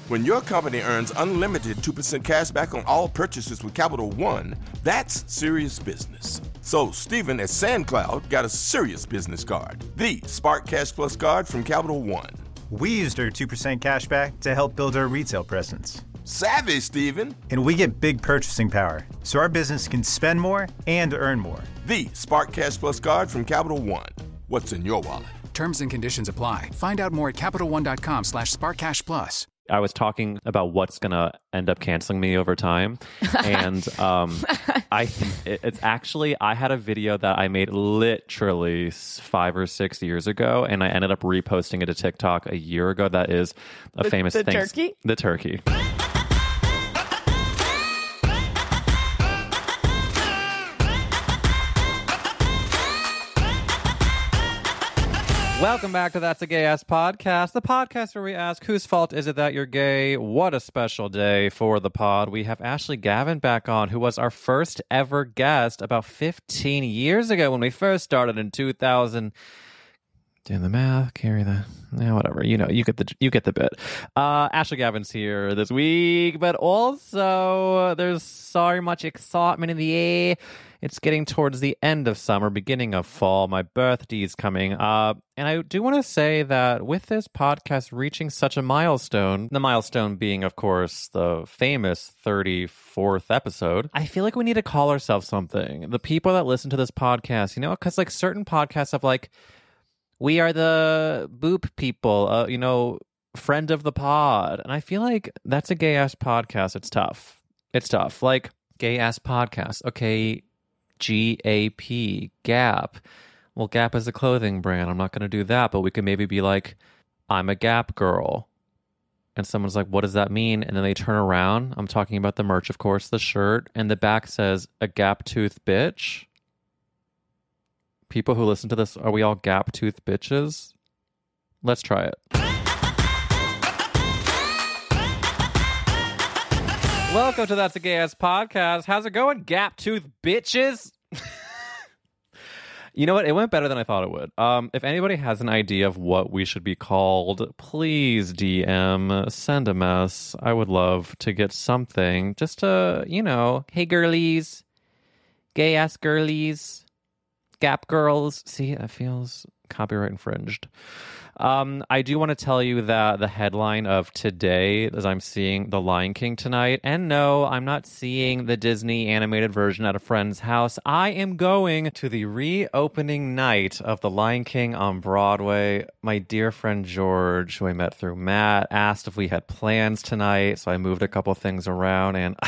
When your company earns unlimited 2% cash back on all purchases with Capital One, that's serious business. So Stephen at SandCloud got a serious business card, the Spark Cash Plus card from Capital One. We used our 2% cash back to help build our retail presence. Savvy, Stephen. And we get big purchasing power, so our business can spend more and earn more. The Spark Cash Plus card from Capital One. What's in your wallet? Terms and conditions apply. Find out more at CapitalOne.com/SparkCashPlus. I was talking about what's going to end up canceling me over time. And it's actually, I had a video that I made literally 5 or 6 years ago, and I ended up reposting it to TikTok a year ago. That is a famous thing. Turkey? The turkey. Welcome back to That's a Gay Ass Podcast, the podcast where we ask, whose fault is it that you're gay? What a special day for the pod. We have Ashley Gavin back on, who was our first ever guest about 15 years ago when we first started in 2000. Doing the math, carry the... Yeah, whatever. You know, you get the bit. Ashley Gavin's here this week, but also there's so much excitement in the air. It's getting towards the end of summer, beginning of fall. My birthday's coming up. And I do want to say that with this podcast reaching such a milestone, the milestone being, of course, the famous 34th episode, I feel like we need to call ourselves something. The people that listen to this podcast, you know, because like certain podcasts have like, we are the boop people, you know, friend of the pod. And I feel like that's a gay-ass podcast. It's tough. It's tough. Like, gay-ass podcast. Okay, G-A-P, Gap. Well, Gap is a clothing brand. I'm not going to do that. But we could maybe be like, I'm a Gap girl. And someone's like, what does that mean? And then they turn around. I'm talking about the merch, of course, the shirt. And the back says, a Gap tooth bitch. People who listen to this, are we all gap tooth bitches? Let's try it. Welcome to That's a Gay Ass Podcast. How's it going, gap tooth bitches? You know what? It went better than I thought it would. If anybody has an idea of what we should be called, please DM, send a mess. I would love to get something just to, you know, hey girlies, gay ass girlies. Gap girls. See, that feels copyright infringed. I do want to tell you that the headline of today, as I'm seeing The Lion King tonight, and no, I'm not seeing the Disney animated version at a friend's house. I am going to the reopening night of The Lion King on Broadway. My dear friend George, who I met through Matt, asked if we had plans tonight, so I moved a couple things around, and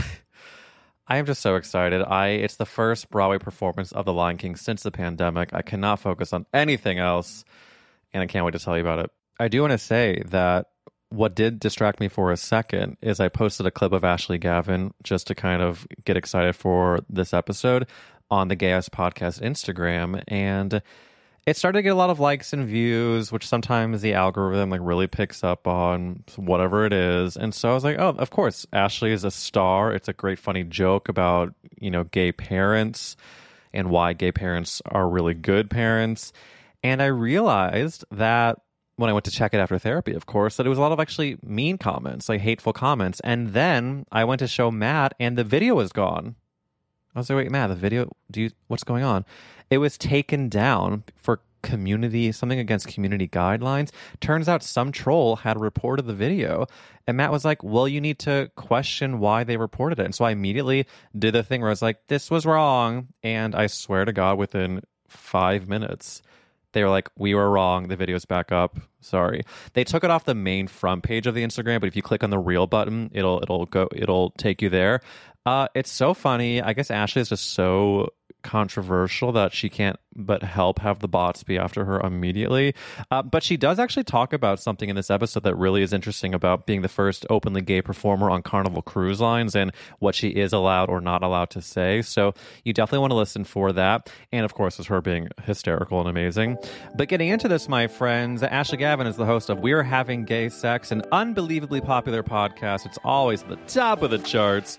I am just so excited. It's the first Broadway performance of The Lion King since the pandemic. I cannot focus on anything else, and I can't wait to tell you about it. I do want to say that what did distract me for a second is I posted a clip of Ashley Gavin just to kind of get excited for this episode on the Gay Ass Podcast Instagram, and it started to get a lot of likes and views, which sometimes the algorithm like really picks up on whatever it is. And so I was like, oh, of course, Ashley is a star. It's a great, funny joke about, you know, gay parents and why gay parents are really good parents. And I realized that when I went to check it after therapy, of course, that it was a lot of actually mean comments, like hateful comments. And then I went to show Matt and the video was gone. I was like, wait, Matt, the video, what's going on? It was taken down for something against community guidelines. Turns out some troll had reported the video, and Matt was like, well, you need to question why they reported it. And so I immediately did the thing where I was like, this was wrong. And I swear to God, within 5 minutes, they were like, we were wrong. The video's back up. Sorry. They took it off the main front page of the Instagram, but if you click on the reel button, it'll take you there. It's so funny. I guess Ashley is just so controversial that she can't but help have the bots be after her immediately. But she does actually talk about something in this episode that really is interesting about being the first openly gay performer on Carnival Cruise Lines and what she is allowed or not allowed to say. So you definitely want to listen for that. And of course, it's her being hysterical and amazing. But getting into this, my friends, Ashley Gavin is the host of We're Having Gay Sex, an unbelievably popular podcast. It's always at the top of the charts.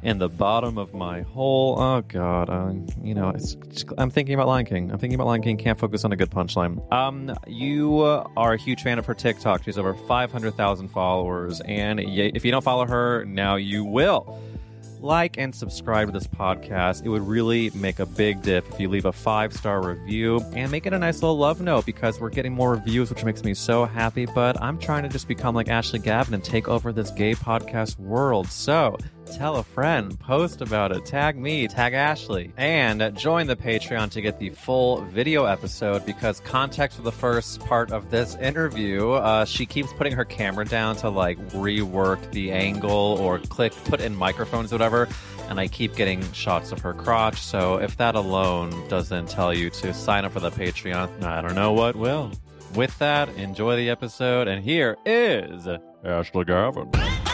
in the bottom of my whole. Oh God, I'm thinking about Lion King. Can't focus on a good punchline. You are a huge fan of her TikTok. She's over 500,000 followers, and if you don't follow her now, you will. Like and subscribe to this podcast. It would really make a big dip if you leave a 5-star review and make it a nice little love note, because we're getting more reviews, which makes me so happy. But I'm trying to just become like Ashley Gavin and take over this gay podcast world. So tell a friend, post about it, tag me, tag Ashley, and join the Patreon to get the full video episode, because context for the first part of this interview, she keeps putting her camera down to like rework the angle or put in microphones or whatever, and I keep getting shots of her crotch. So if that alone doesn't tell you to sign up for the Patreon, I don't know what will. With that, enjoy the episode, and here is Ashley Gavin.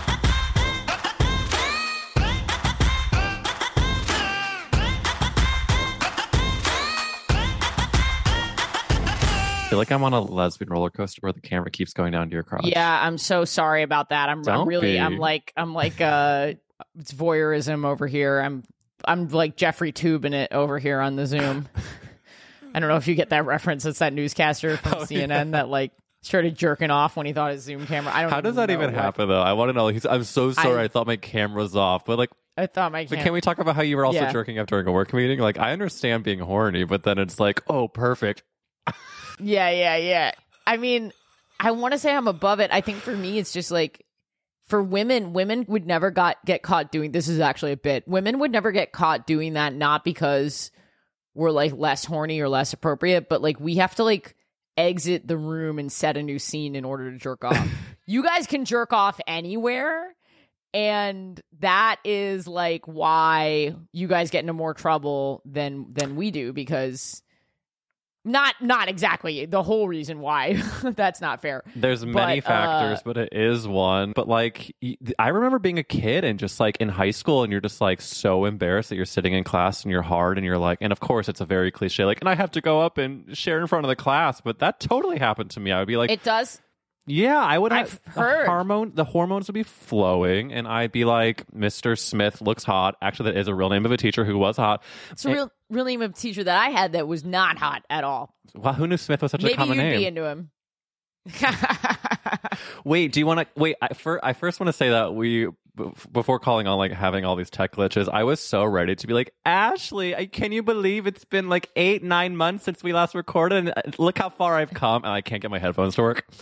I feel like I'm on a lesbian roller coaster where the camera keeps going down to your crotch. Yeah, I'm so sorry about that. I'm like it's voyeurism over here. I'm like Jeffrey Toobin it over here on the Zoom. I don't know if you get that reference. It's that newscaster from CNN that like started jerking off when he thought his Zoom camera. I don't. How does that even happen though? I want to know. I'm so sorry. I thought my camera was off, but like. I thought my camera. But can we talk about how you were also jerking up during a work meeting? Like, I understand being horny, but then it's like, oh, perfect. Yeah. I mean, I want to say I'm above it. I think for me, it's just like, for women would never get caught doing, this is actually a bit, women would never get caught doing that, not because we're like less horny or less appropriate, but like we have to like exit the room and set a new scene in order to jerk off. You guys can jerk off anywhere. And that is like why you guys get into more trouble than we do, because not exactly the whole reason why. That's not fair. There's many factors, but it is one. But like, I remember being a kid and just like in high school, and you're just like so embarrassed that you're sitting in class and you're hard and you're like, and of course it's a very cliche, like, and I have to go up and share in front of the class. But that totally happened to me. I would be like, it does. Yeah, I would have heard. The hormones would be flowing, and I'd be like, Mr. Smith looks hot. Actually, that is a real name of a teacher who was hot. It's a real name of a teacher that I had that was not hot at all. Wow, who knew Smith was such a common name? Maybe you'd be into him. Wait, do you want to wait? I first want to say that before calling on like having all these tech glitches, I was so ready to be like, Ashley, can you believe it's been like 8-9 months since we last recorded, and look how far I've come, and I can't get my headphones to work.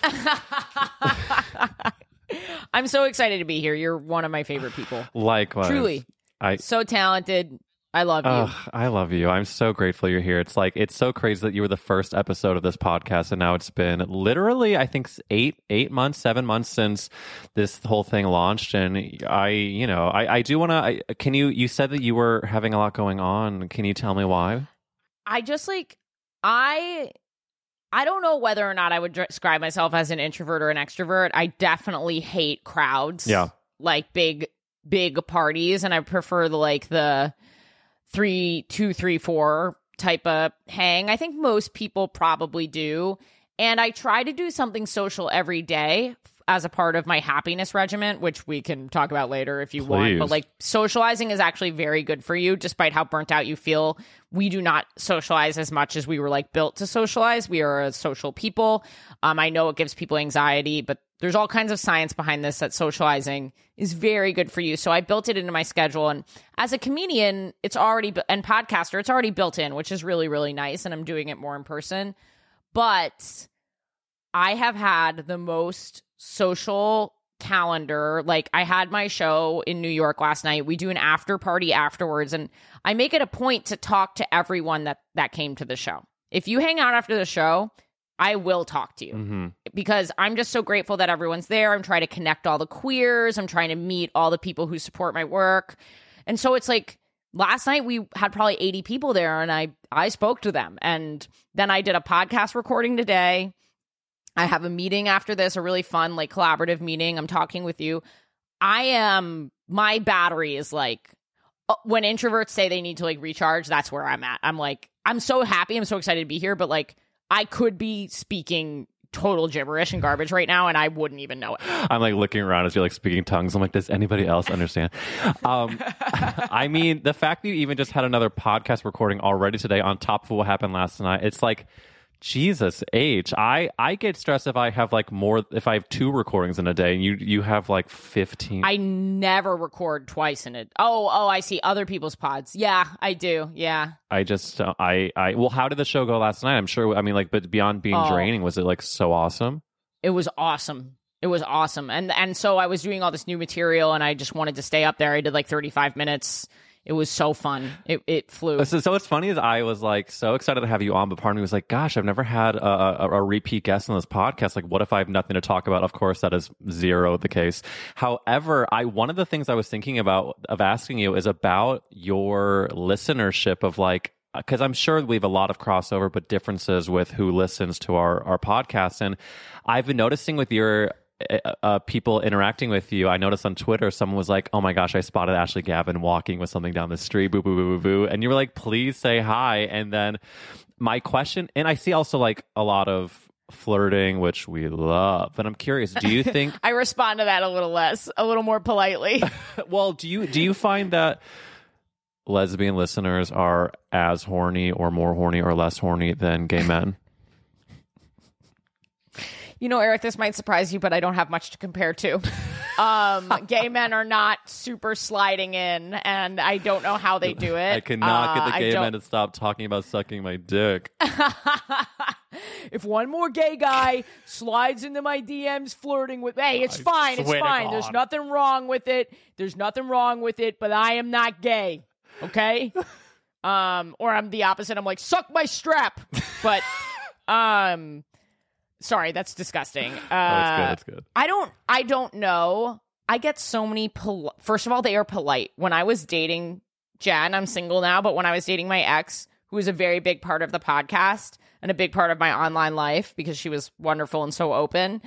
I'm so excited to be here. You're one of my favorite people. Likewise. Truly. So talented. I love you. I love you. I'm so grateful you're here. It's like, it's so crazy that you were the first episode of this podcast, and now it's been literally, I think, 7 months since this whole thing launched. And I do want to, can you said that you were having a lot going on. Can you tell me why? I just like, I don't know whether or not I would describe myself as an introvert or an extrovert. I definitely hate crowds. Yeah. Like big parties. And I prefer the 3, 2, 3, 4 type of hang. I think most people probably do. And I try to do something social every day as a part of my happiness regimen, which we can talk about later if you want. But like, socializing is actually very good for you, despite how burnt out you feel. We do not socialize as much as we were like built to socialize. We are a social people. I know it gives people anxiety, but there's all kinds of science behind this, that socializing is very good for you. So I built it into my schedule. And as a comedian, and podcaster, it's already built in, which is really, really nice. And I'm doing it more in person. But I have had the most social calendar. Like, I had my show in New York last night. We do an after party afterwards. And I make it a point to talk to everyone that came to the show. If you hang out after the show, I will talk to you, because I'm just so grateful that everyone's there. I'm trying to connect all the queers. I'm trying to meet all the people who support my work. And so it's like, last night we had probably 80 people there, and I spoke to them. And then I did a podcast recording today. I have a meeting after this, a really fun, like, collaborative meeting. I'm talking with you. My battery is like, when introverts say they need to like recharge, that's where I'm at. I'm like, I'm so happy. I'm so excited to be here. But like, I could be speaking total gibberish and garbage right now, and I wouldn't even know it. I'm like looking around as you're like speaking tongues. I'm like, does anybody else understand? I mean, the fact that you even just had another podcast recording already today on top of what happened last night, it's like, Jesus H. I get stressed if I have like if I have 2 recordings in a day and you have like 15. I never record twice in it. Oh, I see other people's pods. Yeah, I do. Yeah. I just, well, how did the show go last night? I'm sure, I mean, like, but beyond being draining, was it like so awesome? It was awesome. It was awesome. And so I was doing all this new material and I just wanted to stay up there. I did like 35 minutes. It was so fun. It flew. So what's funny is I was like so excited to have you on, but part of me was like, gosh, I've never had a repeat guest on this podcast. Like, what if I have nothing to talk about? Of course, that is zero the case. However, one of the things I was thinking about of asking you is about your listenership of like, because I'm sure we have a lot of crossover, but differences with who listens to our podcast. And I've been noticing with your people interacting with you, I noticed on Twitter someone was like, oh my gosh, I spotted Ashley Gavin walking with something down the street, boo boo boo boo boo, and you were like, please say hi. And then my question, and I see also like a lot of flirting, which we love, but I'm curious, do you think I respond to that a little more politely? Well, do you find that lesbian listeners are as horny or more horny or less horny than gay men? You know, Eric, this might surprise you, but I don't have much to compare to. Gay men are not super sliding in, and I don't know how they do it. I cannot get the gay men to stop talking about sucking my dick. If one more gay guy slides into my DMs flirting with, hey, it's fine. There's nothing wrong with it. But I am not gay. Okay? Or I'm the opposite. I'm like, suck my strap. But, sorry, that's disgusting. That's good. I don't know. I get so many first of all, they are polite. When I was dating Jen, I'm single now, but when I was dating my ex, who was a very big part of the podcast and a big part of my online life because she was wonderful and so open,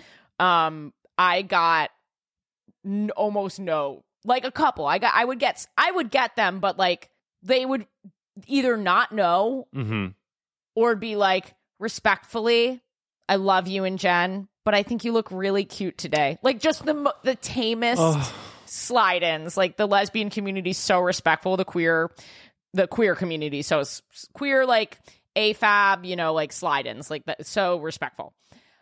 I got almost no, like a couple. I would get them, but like they would either not know or be like, respectfully, I love you and Jen, but I think you look really cute today. Like just the tamest slide-ins. Like the lesbian community is so respectful. The queer community, so it's queer, like AFAB, you know, like slide-ins, like that, so respectful.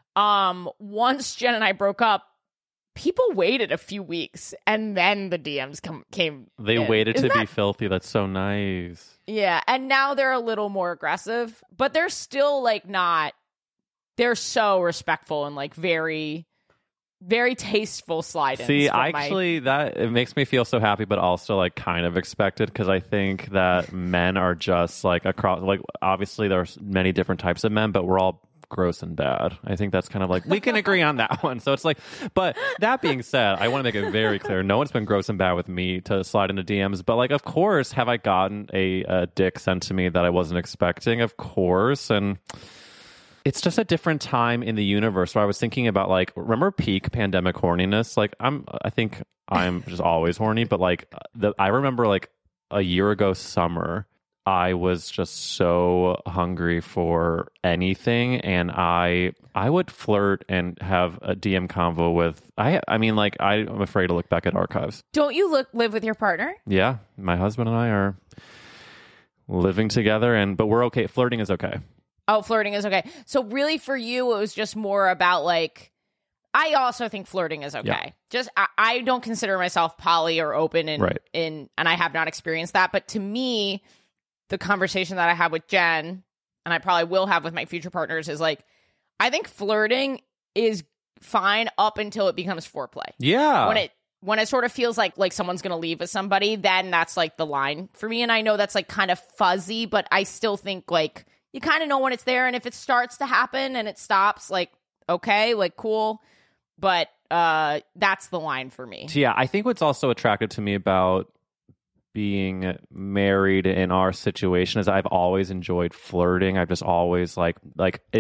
Once Jen and I broke up, people waited a few weeks and then the DMs came. They in. waited to be filthy. That's so nice. Yeah, and now they're a little more aggressive, but they're still like not. They're so respectful and like very, very tasteful slide-ins. See, that it makes me feel so happy, but also like kind of expected, because I think that men are just like across, like obviously there's many different types of men, but we're all gross and bad. I think that's kind of like, we can agree on that one. So it's like, but that being said, I want to make it very clear, no one's been gross and bad with me to slide into DMs, but like, of course, have I gotten a dick sent to me that I wasn't expecting? Of course. And it's just a different time in the universe where I was thinking about like, remember peak pandemic horniness? Like I think I'm just always horny, but like I remember like a year ago summer, I was just so hungry for anything, and I would flirt and have a DM convo with I mean like I'm afraid to look back at archives. Don't you live with your partner? Yeah, my husband and I are living together, but we're okay. Flirting is okay. Oh, flirting is okay. So really for you, it was just more about like, I also think flirting is okay. Yeah. Just, I don't consider myself poly or open and I have not experienced that. But to me, the conversation that I have with Jen, and I probably will have with my future partners, is like, I think flirting is fine up until it becomes foreplay. Yeah. When it sort of feels like someone's going to leave with somebody, then that's like the line for me. And I know that's like kind of fuzzy, but I still think like, you kind of know when it's there, and if it starts to happen and it stops, like, okay, like, cool. But that's the line for me. Yeah, I think what's also attractive to me about being married in our situation is I've always enjoyed flirting. I've just always like it's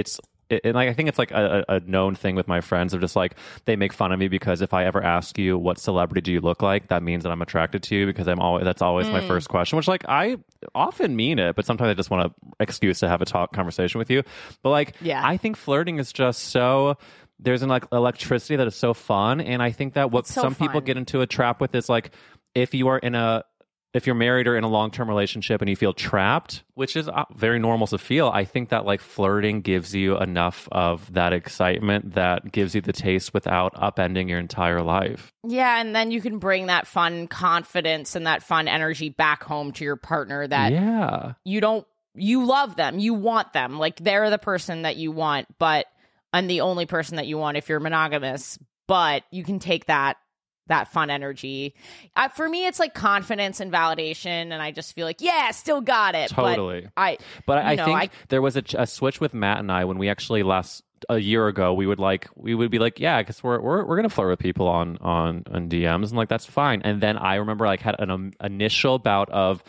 like I think it's like a known thing with my friends of just like they make fun of me because if I ever ask you what celebrity do you look like, that means that I'm attracted to you because that's always my first question, which like I often mean it, but sometimes I just want an excuse to have a conversation with you. But like I think flirting is just so there's an like electricity that is so fun, and I think that what some people get into a trap with is like if you're married or in a long-term relationship and you feel trapped, which is very normal to feel, I think that like flirting gives you enough of that excitement that gives you the taste without upending your entire life. Yeah, and then you can bring that fun confidence and that fun energy back home to your partner that you love them, you want them, like they're the person that you want, and the only person that you want if you're monogamous, but you can take that fun energy. For me, it's like confidence and validation, and I just feel like, still got it. Totally. But I think there was a switch with Matt and I when we actually a year ago, we would be like, yeah, because we're gonna flirt with people on DMs, and like that's fine. And then I remember like had an initial bout of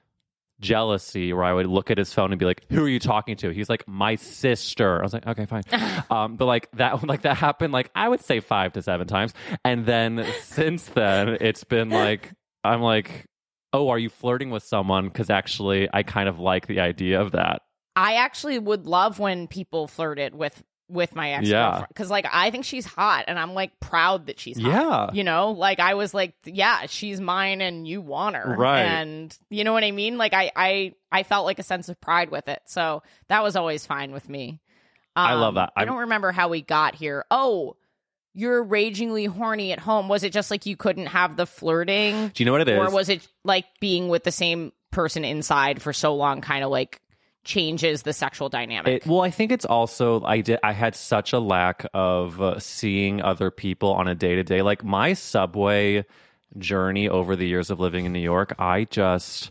jealousy where I would look at his phone and be like, who are you talking to? He's like, my sister. I was like, okay, fine. But like that happened like I would say 5 to 7 times, and then since then it's been like I'm like, oh, are you flirting with someone? Because actually I kind of like the idea of that. I actually would love when people flirted with my ex-girlfriend, because like I think she's hot, and I'm like proud that she's hot. Like I was like, she's mine and you want her, right? And you know what I mean? Like I felt like a sense of pride with it, so that was always fine with me. I love that. I don't remember how we got here. Oh, you're ragingly horny at home. Was it just like you couldn't have the flirting? Do you know what it is? Or was it like being with the same person inside for so long kind of like changes the sexual dynamic? Well, I think it's also I had such a lack of seeing other people on a day-to-day. Like my subway journey over the years of living in New York, I just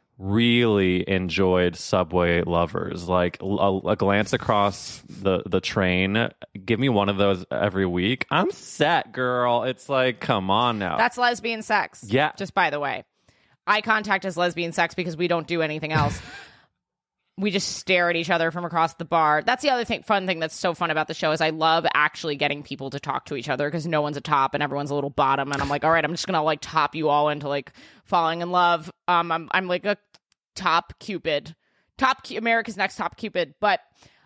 really enjoyed subway lovers. Like a glance across the train, give me one of those every week, I'm set, girl. It's like, come on now. That's lesbian sex. Yeah. Just by the way, eye contact is lesbian sex because we don't do anything else. We just stare at each other from across the bar. That's the other fun thing that's so fun about the show is I love actually getting people to talk to each other because no one's a top and everyone's a little bottom. And I'm like, all right, I'm just going to like top you all into like falling in love. I'm like a top Cupid, America's Next Top Cupid. But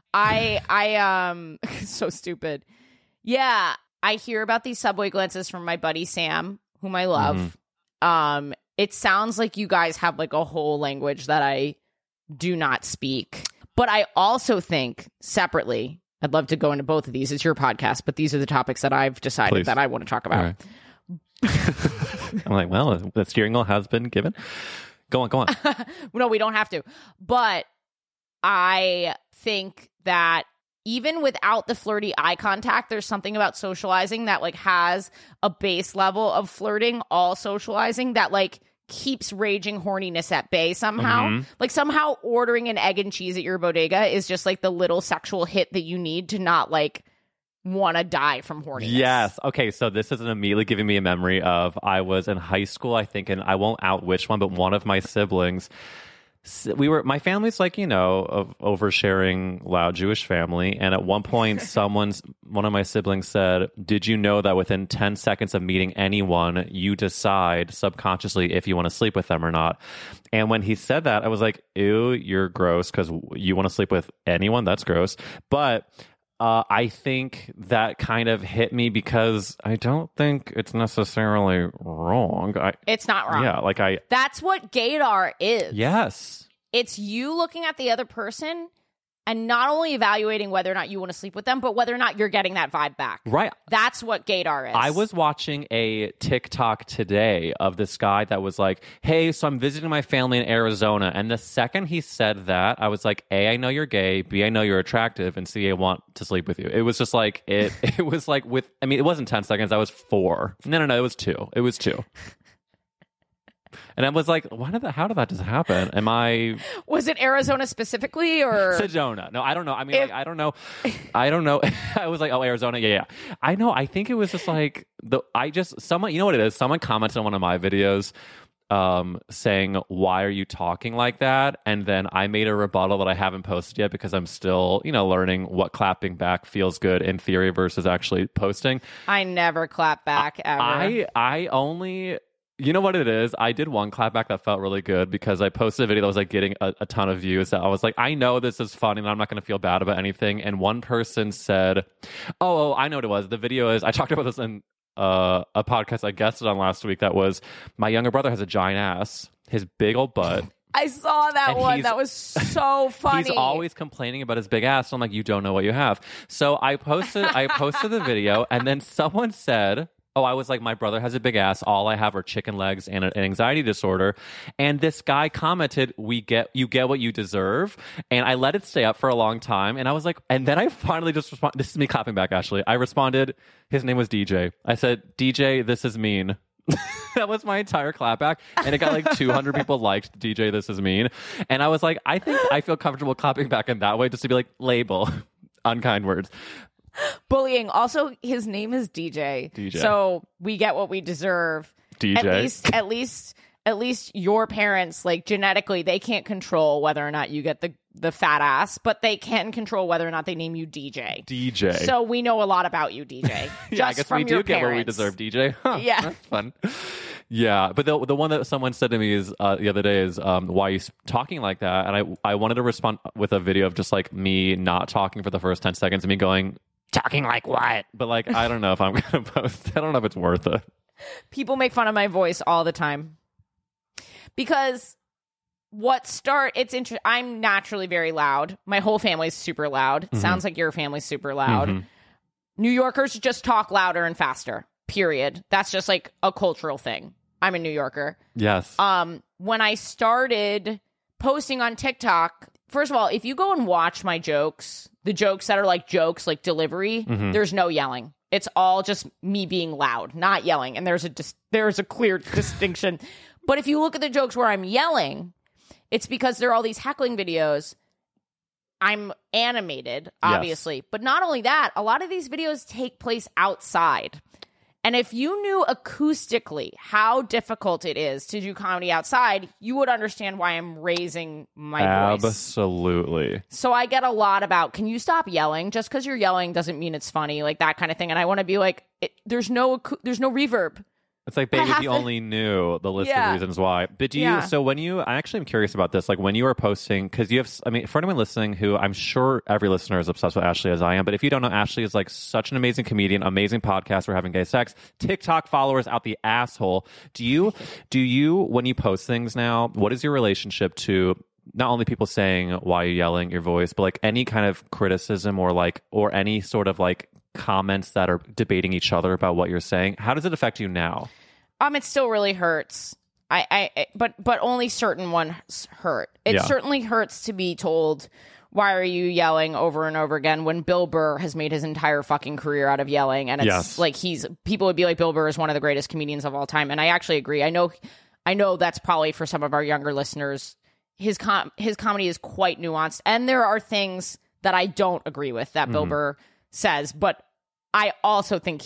I so stupid. Yeah. I hear about these subway glances from my buddy Sam, whom I love. Mm-hmm. It sounds like you guys have like a whole language that I do not speak. But I also think separately, I'd love to go into both of these. It's your podcast, but these are the topics that I've decided that I want to talk about. Right. I'm like, well, the steering wheel has been given. Go on. No, we don't have to. But I think that even without the flirty eye contact, there's something about socializing that like has a base level of flirting, all socializing that like keeps raging horniness at bay somehow. Mm-hmm. Like somehow ordering an egg and cheese at your bodega is just like the little sexual hit that you need to not like want to die from horniness. Yes. Okay, so this is immediately giving me a memory of I was in high school, I think, and I won't out which one, but one of my siblings, my family's like, of oversharing loud Jewish family. And at one point, one of my siblings said, did you know that within 10 seconds of meeting anyone, you decide subconsciously if you want to sleep with them or not? And when he said that, I was like, ew, you're gross because you want to sleep with anyone? That's gross. But I think that kind of hit me because I don't think it's necessarily wrong. It's not wrong. Yeah, that's what gaydar is. Yes. It's you looking at the other person and not only evaluating whether or not you want to sleep with them, but whether or not you're getting that vibe back. Right. That's what gaydar is. I was watching a TikTok today of this guy that was like, hey, so I'm visiting my family in Arizona. And the second he said that, I was like, A, I know you're gay. B, I know you're attractive. And C, I want to sleep with you. It was just like, it was like it wasn't 10 seconds. I was 4. No, it was 2. It was 2. And I was like, how did that just happen? Was it Arizona specifically or? Sedona. No, I don't know. I mean, I don't know. I don't know. I was like, oh, Arizona. Yeah. I know. I think it was just like, someone, you know what it is? Someone commented on one of my videos saying, why are you talking like that? And then I made a rebuttal that I haven't posted yet because I'm still, learning what clapping back feels good in theory versus actually posting. I never clap back ever. I only... You know what it is? I did one clapback that felt really good because I posted a video that was like getting a ton of views that I was like, I know this is funny and I'm not going to feel bad about anything. And one person said, oh, I know what it was. The video is, I talked about this in a podcast I guested on last week that was, my younger brother has a giant ass, his big old butt. I saw that one. That was so funny. He's always complaining about his big ass. So I'm like, you don't know what you have. So I posted the video and then someone said, oh, I was like, my brother has a big ass. All I have are chicken legs and an anxiety disorder. And this guy commented, you get what you deserve. And I let it stay up for a long time. And I was like, and then I finally just responded. This is me clapping back, Ashley. I responded, his name was DJ. I said, DJ, this is mean. That was my entire clapback. And it got like 200 people liked DJ, this is mean. And I was like, I think I feel comfortable clapping back in that way just to be like, label, unkind words. Bullying. Also, his name is DJ. So we get what we deserve. DJ. At least your parents, like genetically, they can't control whether or not you get the fat ass, but they can control whether or not they name you DJ. DJ. So we know a lot about you, DJ. Yeah, I guess we do get what we deserve, DJ. Huh, yeah. That's fun. Yeah, but the one that someone said to me is the other day is why are you talking like that? And I wanted to respond with a video of just like me not talking for the first 10 seconds and me going, talking like what? But like, I don't know if I'm going to post. I don't know if it's worth it. People make fun of my voice all the time. Because it's interesting. I'm naturally very loud. My whole family's super loud. Mm-hmm. Sounds like your family's super loud. Mm-hmm. New Yorkers just talk louder and faster, period. That's just like a cultural thing. I'm a New Yorker. Yes. When I started posting on TikTok, first of all, if you go and watch my jokes, the jokes that are like jokes, like delivery, there's no yelling. It's all just me being loud, not yelling. And there's a clear distinction. But if you look at the jokes where I'm yelling, it's because there are all these heckling videos. I'm animated, obviously. Yes. But not only that, a lot of these videos take place outside. And if you knew acoustically how difficult it is to do comedy outside, you would understand why I'm raising my voice. Absolutely. So I get a lot about, can you stop yelling? Just because you're yelling doesn't mean it's funny, like that kind of thing. And I want to be like, there's no reverb. It's like, baby, if you only knew the list of reasons why. But so when I actually am curious about this, like when you are posting, because you have, for anyone listening who I'm sure every listener is obsessed with Ashley as I am, but if you don't know, Ashley is like such an amazing comedian, amazing podcast, We're Having Gay Sex, TikTok followers out the asshole. Do you, when you post things now, what is your relationship to not only people saying why you're yelling your voice, but like any kind of criticism or any sort of like comments that are debating each other about what you're saying? How does it affect you now? It still really hurts. But only certain ones hurt. It certainly hurts to be told, why are you yelling over and over again, when Bill Burr has made his entire fucking career out of yelling. And it's like people would be like, Bill Burr is one of the greatest comedians of all time. And I actually agree. I know that's probably for some of our younger listeners, his comedy is quite nuanced. And there are things that I don't agree with that Bill Burr says, but I also think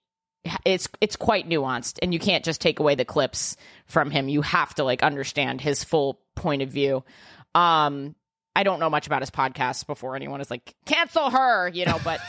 it's quite nuanced, and you can't just take away the clips from him. You have to like understand his full point of view. I don't know much about his podcast before anyone is like, cancel her, but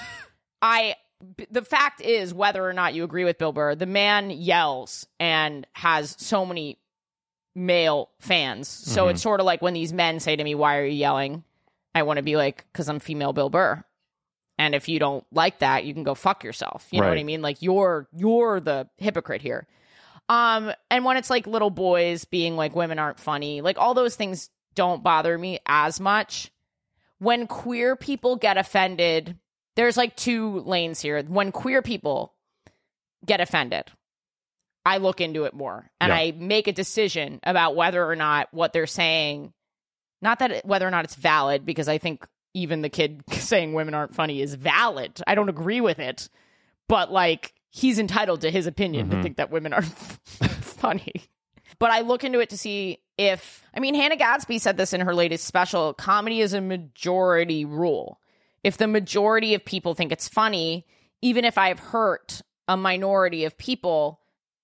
the fact is, whether or not you agree with Bill Burr, the man yells and has so many male fans. So it's sort of like when these men say to me, why are you yelling? I want to be like, because I'm female Bill Burr. And if you don't like that, you can go fuck yourself. You know what I mean? Like you're the hypocrite here. And when it's like little boys being like, women aren't funny, like all those things don't bother me as much. When queer people get offended, there's like two lanes here. When queer people get offended, I look into it more and I make a decision about whether or not what they're saying, whether or not it's valid, because I think even the kid saying women aren't funny is valid. I don't agree with it, but like he's entitled to his opinion to think that women are funny. But I look into it to see Hannah Gadsby said this in her latest special, comedy is a majority rule. If the majority of people think it's funny, even if I've hurt a minority of people,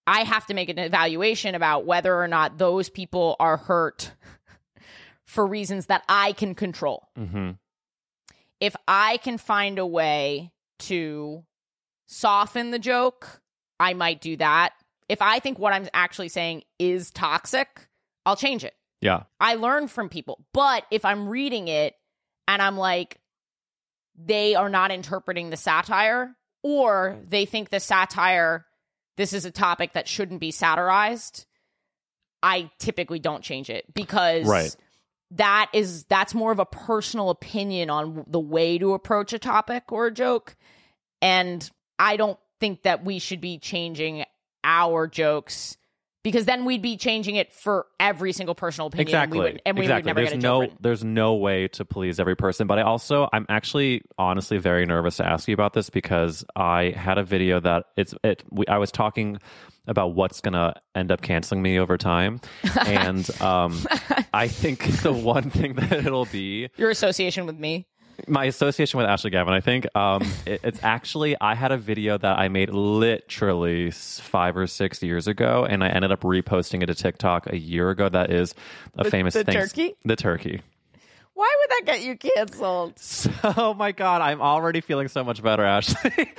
I have to make an evaluation about whether or not those people are hurt for reasons that I can control. Mm-hmm. If I can find a way to soften the joke, I might do that. If I think what I'm actually saying is toxic, I'll change it. Yeah. I learn from people. But if I'm reading it and I'm like, they are not interpreting the satire, or they think the satire, this is a topic that shouldn't be satirized, I typically don't change it, because that's more of a personal opinion on the way to approach a topic or a joke. And I don't think that we should be changing our jokes, because then we'd be changing it for every single personal opinion. Exactly. And we would never there's get a joke written. There's no way to please every person. But I'm actually honestly very nervous to ask you about this, because I had a video that I was talking about what's going to end up canceling me over time. And I think the one thing that it'll be... Your association with me. My association with Ashley Gavin, I think. It's actually, I had a video that I made literally 5 or 6 years ago, and I ended up reposting it to TikTok a year ago. That is famous thing. Turkey? The turkey. Why would that get you canceled? Oh my God, I'm already feeling so much better, Ashley.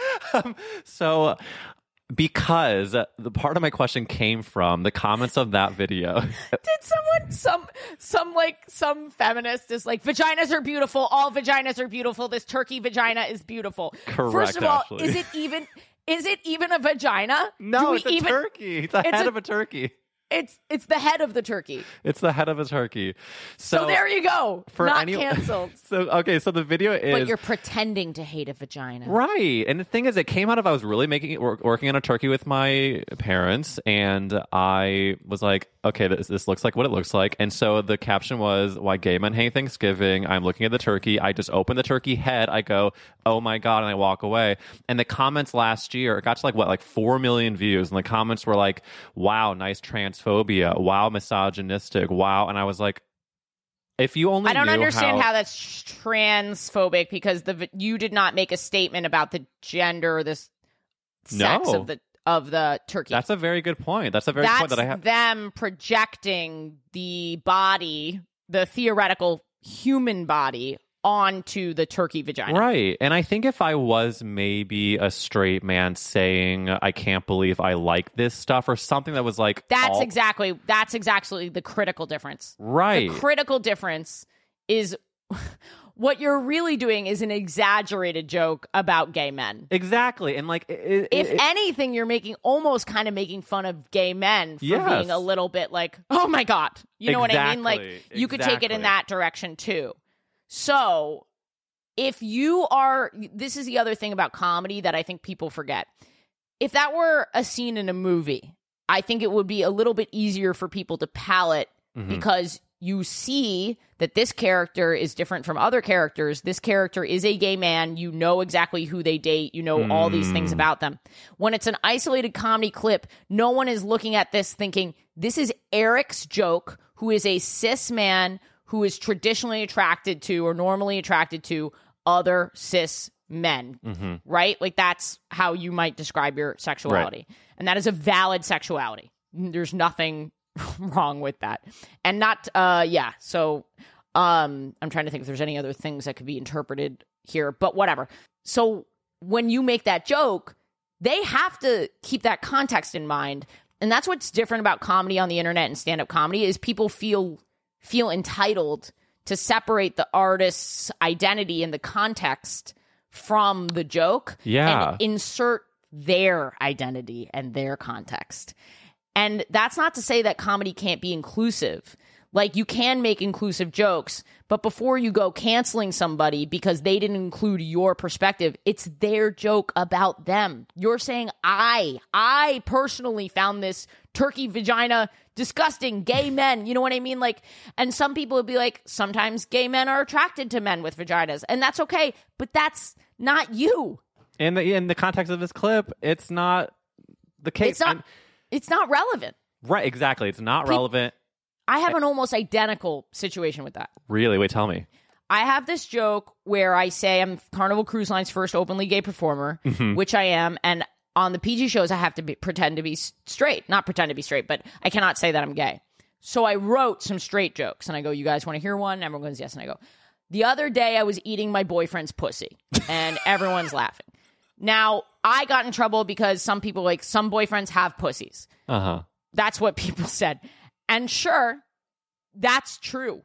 Because the part of my question came from the comments of that video. Did some feminist is like, vaginas are beautiful, all vaginas are beautiful, this turkey vagina is beautiful. Correct, First of all, Ashley. is it even a vagina? No, it's a turkey. It's the head of a turkey. It's the head of the turkey. It's the head of a turkey. So there you go. Canceled. So the video is... But you're pretending to hate a vagina. Right. And the thing is, it came out of, I was really working on a turkey with my parents, and I was like, okay, this looks like what it looks like. And so the caption was, why gay men hate Thanksgiving. I'm looking at the turkey. I just open the turkey head. I go, oh my God, and I walk away. And the comments last year, it got to like 4 million views. And the comments were like, wow, nice transphobia. Wow, misogynistic. Wow. And I was like, if you only I don't understand how that's transphobic, because you did not make a statement about the gender or the sex of the turkey. That's a very good point. That's a very good point that I have. Them projecting the body, the theoretical human body, onto the turkey vagina. Right. And I think if I was maybe a straight man saying, I can't believe I like this stuff, or something that was like... That's exactly the critical difference. Right. The critical difference is... What you're really doing is an exaggerated joke about gay men. Exactly. And like... If anything, you're almost kind of making fun of gay men for being a little bit like, oh my God. You know what I mean? Like, you could take it in that direction too. So, if you are... This is the other thing about comedy that I think people forget. If that were a scene in a movie, I think it would be a little bit easier for people to palate, because you see that this character is different from other characters. This character is a gay man. You know exactly who they date. You know all these things about them. When it's an isolated comedy clip, no one is looking at this thinking, this is Eric's joke, who is a cis man who is traditionally attracted to or normally attracted to other cis men, right? Like, that's how you might describe your sexuality. Right. And that is a valid sexuality. There's nothing wrong with that. And not, so I'm trying to think if there's any other things that could be interpreted here, but whatever. So when you make that joke, they have to keep that context in mind. And that's what's different about comedy on the internet and stand-up comedy, is people feel entitled to separate the artist's identity and the context from the joke and insert their identity and their context. And that's not to say that comedy can't be inclusive. Like, you can make inclusive jokes, but before you go canceling somebody because they didn't include your perspective, it's their joke about them. You're saying, I personally found this turkey vagina disgusting, gay men, you know what I mean? Like, and some people would be like, sometimes gay men are attracted to men with vaginas, and that's okay, but that's not you. In the context of this clip, it's not the case. It's not relevant. Right, exactly. It's not relevant. I have an almost identical situation with that. Really? Wait, tell me. I have this joke where I say I'm Carnival Cruise Line's first openly gay performer, which I am, and on the PG shows, I have to pretend to be straight. Not pretend to be straight, but I cannot say that I'm gay. So I wrote some straight jokes, and I go, you guys want to hear one? Everyone goes, yes. And I go, the other day I was eating my boyfriend's pussy, and everyone's laughing. Now, I got in trouble because some people, like, some boyfriends have pussies. Uh-huh. That's what people said. And sure, that's true.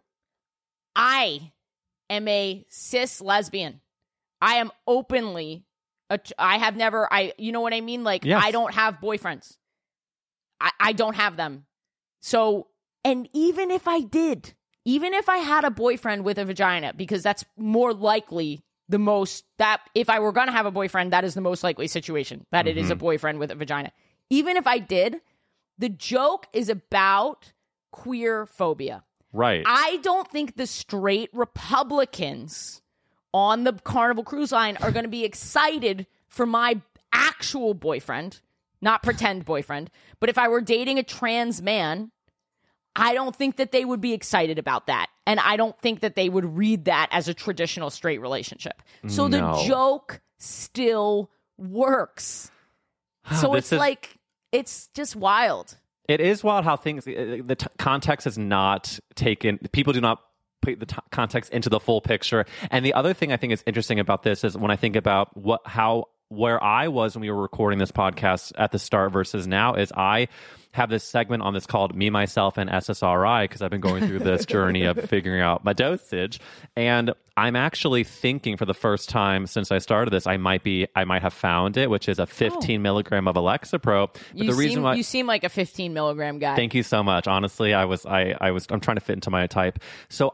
I am a cis lesbian. I am openly, I have never, you know what I mean? Like, yes. I don't have boyfriends. I don't have them. So, and even if I did, even if I had a boyfriend with a vagina, because that's more likely the most, that if I were going to have a boyfriend, that is the most likely situation, that it is a boyfriend with a vagina. Even if I did, the joke is about queer phobia. Right. I don't think the straight Republicans on the Carnival Cruise Line are going to be excited for my actual boyfriend, not pretend boyfriend. But if I were dating a trans man, I don't think that they would be excited about that. And I don't think that they would read that as a traditional straight relationship. So the joke still works. So it's like, it's just wild. It is wild how things, the context is not taken, people do not put the context into the full picture. And the other thing I think is interesting about this is when I think about where I was when we were recording this podcast at the start versus now, is I have this segment on this called Me, Myself, and SSRI, because I've been going through this journey of figuring out my dosage. And I'm actually thinking for the first time since I started this, I might have found it, which is a 15 milligram of Alexapro. But you seem like a 15 milligram guy. Thank you so much. Honestly, I'm trying to fit into my type. So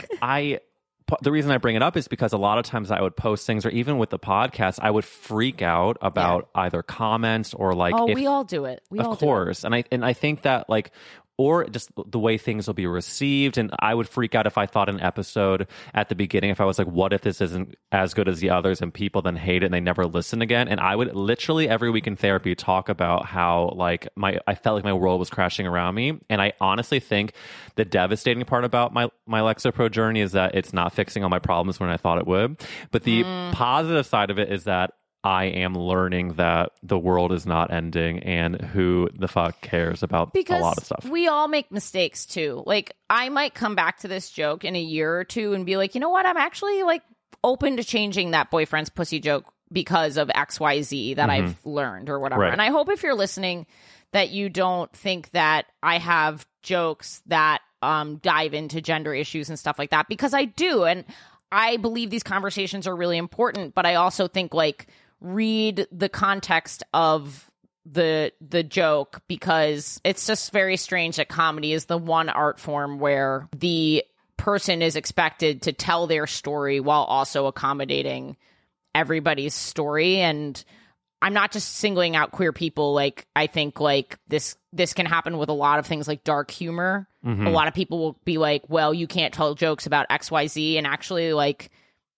the reason I bring it up is because a lot of times I would post things, or even with the podcast, I would freak out about either comments or like. Oh, we all do it. Of course, and I think that like, or just the way things will be received, and I would freak out if I thought an episode at the beginning, if I was like, what if this isn't as good as the others, and people then hate it and they never listen again. And I would literally every week in therapy talk about how like I felt like my world was crashing around me. And I honestly think the devastating part about my Lexapro journey is that it's not fixing all my problems when I thought it would. But the positive side of it is that I am learning that the world is not ending, and who the fuck cares about a lot of stuff. We all make mistakes too. Like, I might come back to this joke in a year or two and be like, you know what? I'm actually like open to changing that boyfriend's pussy joke because of XYZ that I've learned or whatever. Right. And I hope if you're listening that you don't think that I have jokes that dive into gender issues and stuff like that, because I do. And I believe these conversations are really important, but I also think like, read the context of the joke, because it's just very strange that comedy is the one art form where the person is expected to tell their story while also accommodating everybody's story. And I'm not just singling out queer people. Like, I think like this can happen with a lot of things like dark humor. A lot of people will be like, well, you can't tell jokes about XYZ. And actually, like,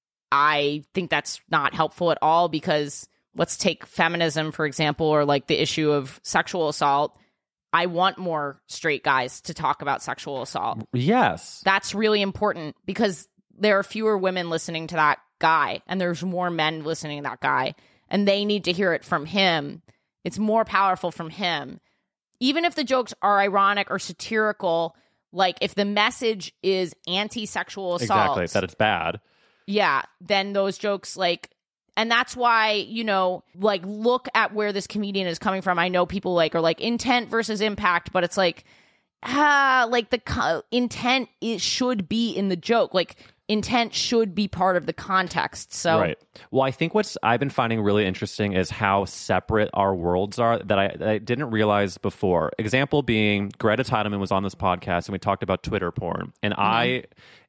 I think that's not helpful at all, because let's take feminism, for example, or like the issue of sexual assault. I want more straight guys to talk about sexual assault. Yes. That's really important, because there are fewer women listening to that guy, and there's more men listening to that guy, and they need to hear it from him. It's more powerful from him. Even if the jokes are ironic or satirical, like if the message is anti-sexual assault. Exactly, that it's bad. Yeah, then those jokes, like, and that's why, you know, like, look at where this comedian is coming from. I know people like are like intent versus impact, but it's like, like the intent should be in the joke. Like, intent should be part of the context. So, right. Well, I think what's I've been finding really interesting is how separate our worlds are that I didn't realize before. Example being, Greta Teichmann was on this podcast and we talked about Twitter porn, and I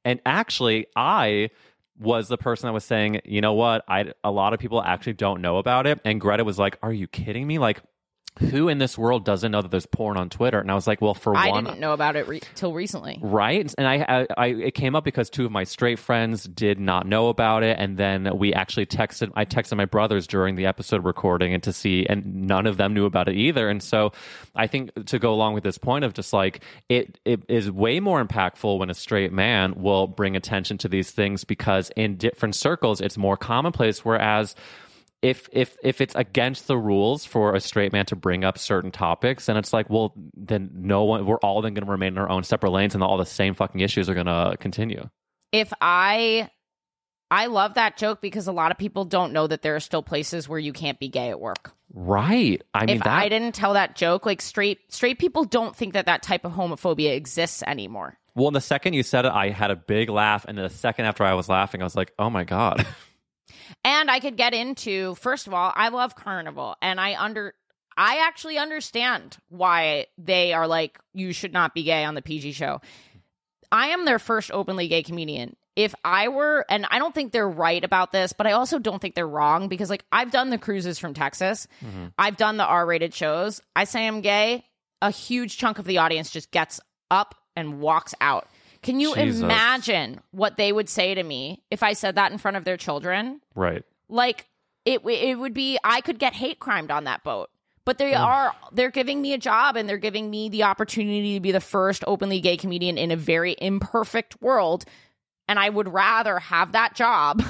was the person that was saying, you know what, a lot of people actually don't know about it. And Greta was like, are you kidding me? Like, who in this world doesn't know that there's porn on Twitter? And I was like, well, I didn't know about it till recently. Right. And I it came up because two of my straight friends did not know about it. And then we actually I texted my brothers during the episode recording and none of them knew about it either. And so I think to go along with this point of just like, it is way more impactful when a straight man will bring attention to these things, because in different circles, it's more commonplace. Whereas if it's against the rules for a straight man to bring up certain topics, then it's like, well, then we're all then going to remain in our own separate lanes, and all the same fucking issues are going to continue. If I love that joke because a lot of people don't know that there are still places where you can't be gay at work. Right. I mean, I didn't tell that joke, like straight people don't think that type of homophobia exists anymore. Well, in the second you said it, I had a big laugh, and then the second after I was laughing, I was like, oh my God. And I could get into, first of all, I love Carnival, and I actually understand why they are like, you should not be gay on the PG show. I am their first openly gay comedian. If I were, and I don't think they're right about this, but I also don't think they're wrong, because like I've done the cruises from Texas. Mm-hmm. I've done the R-rated shows. I say I'm gay. A huge chunk of the audience just gets up and walks out. Can you imagine what they would say to me if I said that in front of their children? Right. Like it would be, I could get hate crimed on that boat. But they're giving me a job, and they're giving me the opportunity to be the first openly gay comedian in a very imperfect world. And I would rather have that job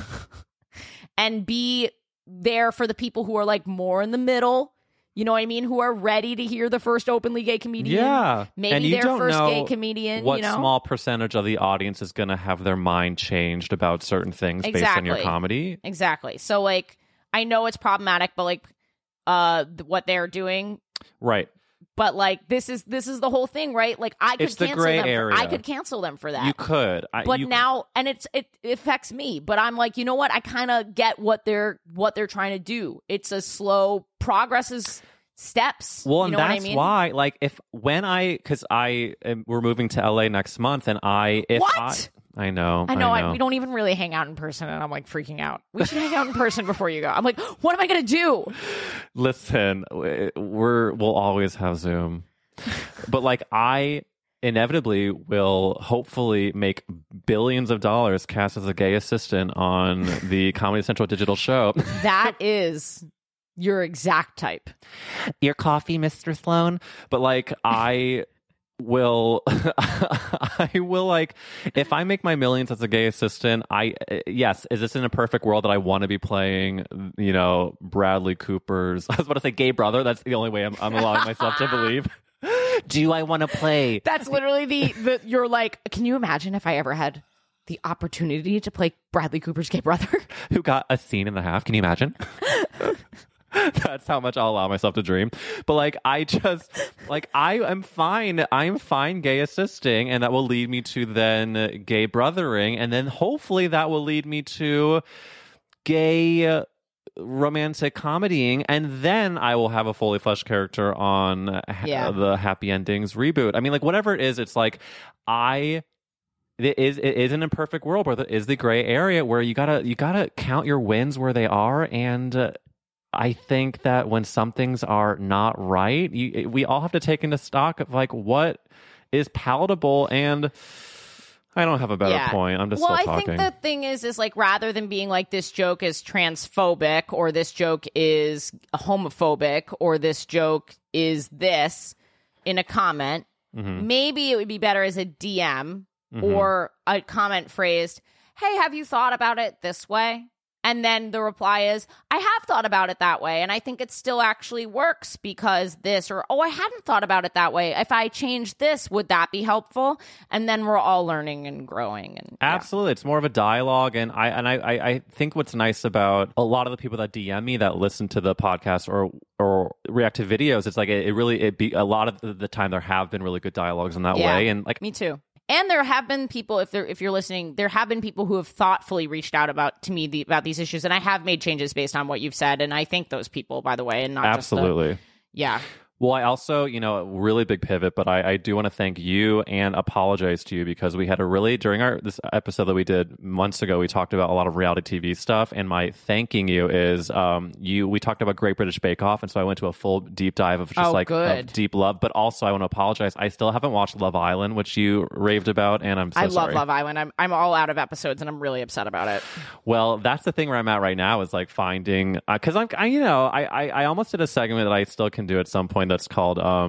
and be there for the people who are like more in the middle, you know what I mean? Who are ready to hear the first openly gay comedian. Yeah. Maybe their first gay comedian. What you know? Small percentage of the audience is going to have their mind changed about certain things based on your comedy. Exactly. So like, I know it's problematic, but like what they're doing. Right. But like this is the whole thing, right? Like I could cancel them for that. You could, and it affects me. But I'm like, you know what? I kind of get what they're trying to do. It's a slow progress is steps. Well, and that's why, like, because we're moving to LA next month, and I know. We don't even really hang out in person, and I'm like freaking out. We should hang out in person before you go. I'm like, what am I going to do? Listen, we'll always have Zoom, but like I inevitably will hopefully make billions of dollars cast as a gay assistant on the Comedy Central digital show. That is your exact type. Your coffee, Mr. Sloan. But like I will like, if I make my millions as a gay assistant, is this in a perfect world that I want to be playing, you know, Bradley Cooper's, I was about to say gay brother. That's the only way I'm allowing myself to believe. Do I want to play? That's literally you're like, can you imagine if I ever had the opportunity to play Bradley Cooper's gay brother? Who got a scene and a half. Can you imagine? That's how much I'll allow myself to dream. But like, I am fine. I'm fine gay assisting, and that will lead me to then gay brothering. And then hopefully that will lead me to gay romantic comedying. And then I will have a fully fleshed character on the Happy Endings reboot. I mean, like, whatever it is, it's like, it is an imperfect world, but there is the gray area where you gotta count your wins where they are. And I think that when some things are not right, we all have to take into stock of like what is palatable. And I don't have a better point. I'm just still talking. I think the thing is like, rather than being like, this joke is transphobic, or this joke is homophobic, or this joke is this in a comment, maybe it would be better as a DM or a comment phrased, hey, have you thought about it this way? And then the reply is, I have thought about it that way, and I think it still actually works because this, or, oh, I hadn't thought about it that way. If I change this, would that be helpful? And then we're all learning and growing. And absolutely. It's more of a dialogue. And I think what's nice about a lot of the people that DM me that listen to the podcast or react to videos, it's like a lot of the time there have been really good dialogues in that way. And like, me too. And there have been people, if you're listening, there have been people who have thoughtfully reached out about these issues, and I have made changes based on what you've said, and I thank those people, by the way, and not absolutely. Yeah. Well, I also, really big pivot, but I do want to thank you and apologize to you, because we had during this episode that we did months ago, we talked about a lot of reality TV stuff, and my thanking you is we talked about Great British Bake Off, and so I went to a full deep dive of just of deep love, but also I want to apologize. I still haven't watched Love Island, which you raved about, and I'm so sorry. I love Love Island. I'm all out of episodes, and I'm really upset about it. Well, that's the thing where I'm at right now, is like finding, because I almost did a segment that I still can do at some point that's called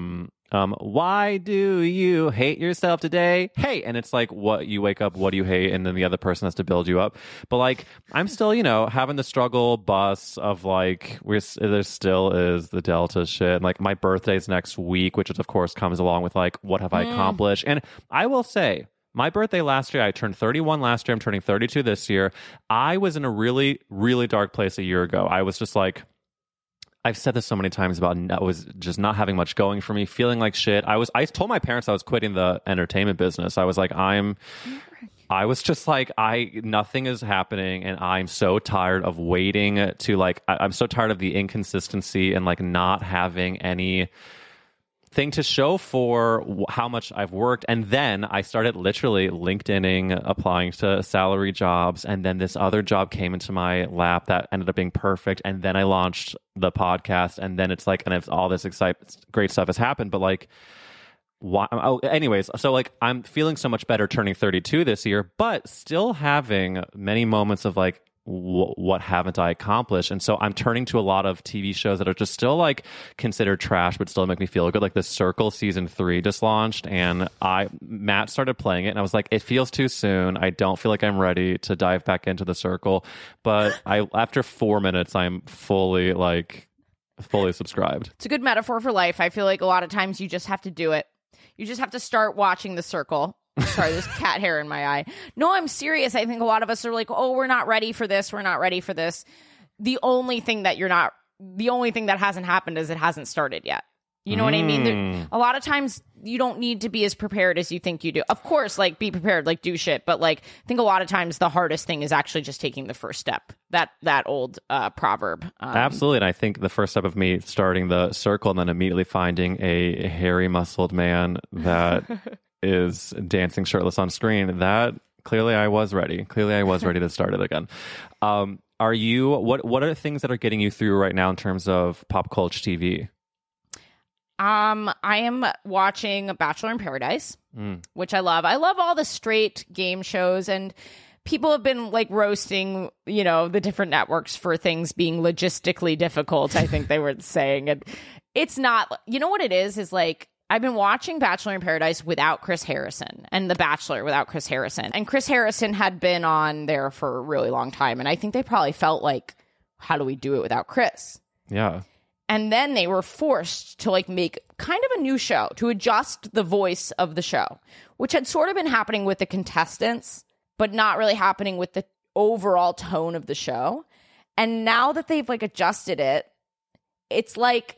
why do you hate yourself today? Hey, and it's like, what you wake up, what do you hate? And then the other person has to build you up. But like, I'm still, having the struggle bus of like, there still is the Delta shit. And like, my birthday's next week, which of course comes along with like, what have I accomplished? And I will say, my birthday last year, I turned 31 last year. I'm turning 32 this year. I was in a really, really dark place a year ago. I was just like, I've said this so many times about I was just not having much going for me, feeling like shit. I told my parents I was quitting the entertainment business. I was like, nothing is happening, and I'm so tired of waiting to like, I'm so tired of the inconsistency and like not having any thing to show for how much I've worked. And then I started literally LinkedIning, applying to salary jobs, and then this other job came into my lap that ended up being perfect. And then I launched the podcast, and then it's like, and if all this great stuff has happened, but like, why? Oh, anyways, so like I'm feeling so much better turning 32 this year, but still having many moments of like, what haven't I accomplished? And so I'm turning to a lot of TV shows that are just still like considered trash, but still make me feel good. Like The Circle season 3 just launched, and Matt started playing it, and I was like, it feels too soon. I don't feel like I'm ready to dive back into The Circle. But after 4 minutes, I'm fully subscribed. It's a good metaphor for life. I feel like a lot of times you just have to do it. You just have to start watching The Circle. Sorry, there's cat hair in my eye. No, I'm serious. I think a lot of us are like, oh, we're not ready for this. We're not ready for this. The only thing that hasn't happened is it hasn't started yet. You know what I mean? A lot of times you don't need to be as prepared as you think you do. Of course, like be prepared, like do shit. But like, I think a lot of times the hardest thing is actually just taking the first step. That old proverb. Absolutely. And I think the first step of me starting The Circle and then immediately finding a hairy muscled man that is dancing shirtless on screen, that clearly I was ready. Clearly I was ready to start it again. Are you, what are the things that are getting you through right now in terms of pop culture TV? I am watching Bachelor in Paradise, which I love. I love all the straight game shows, and people have been like roasting, the different networks for things being logistically difficult. I think they were saying, and it's not, what it is like, I've been watching Bachelor in Paradise without Chris Harrison and The Bachelor without Chris Harrison. And Chris Harrison had been on there for a really long time. And I think they probably felt like, how do we do it without Chris? Yeah. And then they were forced to like make kind of a new show, to adjust the voice of the show, which had sort of been happening with the contestants, but not really happening with the overall tone of the show. And now that they've like adjusted it, it's like,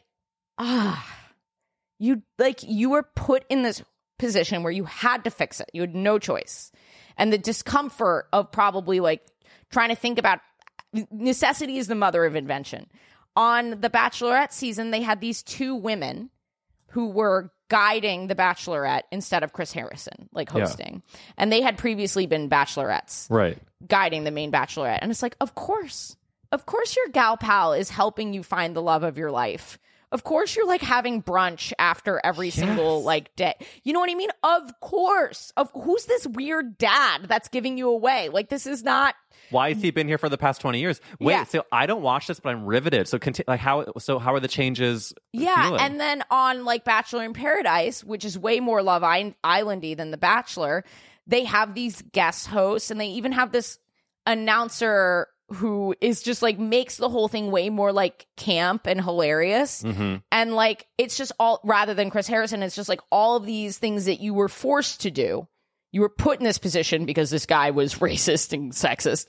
you were put in this position where you had to fix it. You had no choice. And the discomfort of probably like trying to think about necessity is the mother of invention. On the Bachelorette season, they had these two women who were guiding the Bachelorette instead of Chris Harrison, like hosting. Yeah. And they had previously been Bachelorettes. Right. Guiding the main Bachelorette. And it's like, of course your gal pal is helping you find the love of your life. Of course you're like having brunch after every single like day. You know what I mean? Of course. Who's this weird dad that's giving you away? Like, this is not. Why has he been here for the past 20 years? Wait, so I don't watch this, but I'm riveted. So how are the changes? Yeah, feeling? And then on like Bachelor in Paradise, which is way more Love Island-y than The Bachelor, they have these guest hosts, and they even have this announcer who is just like makes the whole thing way more like camp and hilarious. Mm-hmm. And like, it's just all, rather than Chris Harrison, it's just like all of these things that you were forced to do. You were put in this position because this guy was racist and sexist.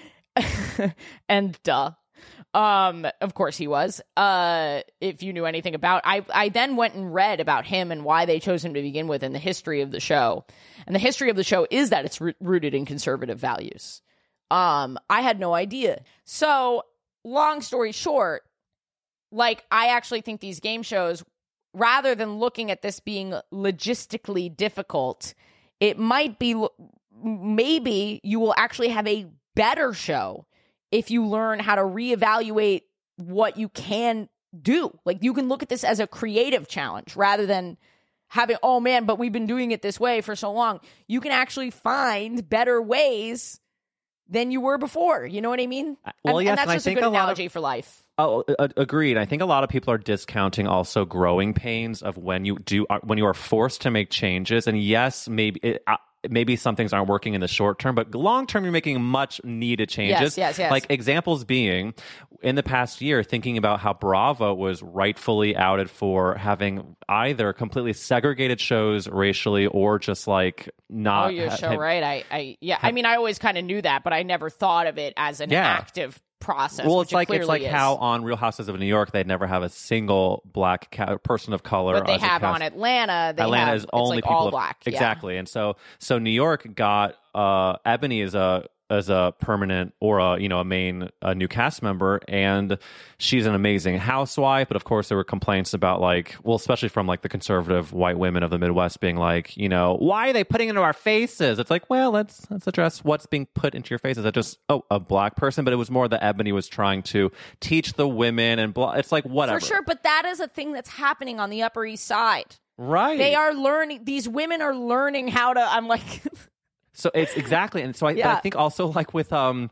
And of course he was. If you knew anything about, I then went and read about him and why they chose him to begin with in the history of the show. And the history of the show is that it's rooted in conservative values. I had no idea. So, long story short, like, I actually think these game shows, rather than looking at this being logistically difficult, it might be, maybe you will actually have a better show if you learn how to reevaluate what you can do. Like, you can look at this as a creative challenge rather than having, oh man, but we've been doing it this way for so long. You can actually find better ways than you were before. You know what I mean? Well, yes, and that's and I just think a good a lot analogy for life. Oh, agreed. I think a lot of people are discounting also growing pains of when you are forced to make changes. And yes, maybe some things aren't working in the short term, but long term, you're making much needed changes. Yes. Like examples being, in the past year, thinking about how Bravo was rightfully outed for having either completely segregated shows racially or just like not. Oh, you're so right. I mean, I always kind of knew that, but I never thought of it as an active process. Well, it's like is. How on Real Houses of New York they'd never have a single black person of color. But they have on Atlanta. Atlanta is only people all black. Exactly, and so New York got Ebony as a permanent or a main new cast member, and she's an amazing housewife. But of course, there were complaints about especially from the conservative white women of the Midwest being like, why are they putting it into our faces? It's like, well, let's address what's being put into your faces. Is that just a black person? But it was more that Ebony was trying to teach the women, and it's like whatever. For sure, but that is a thing that's happening on the Upper East Side. Right? They are learning. These women are learning how to. I'm like. So it's exactly, and so but I think also with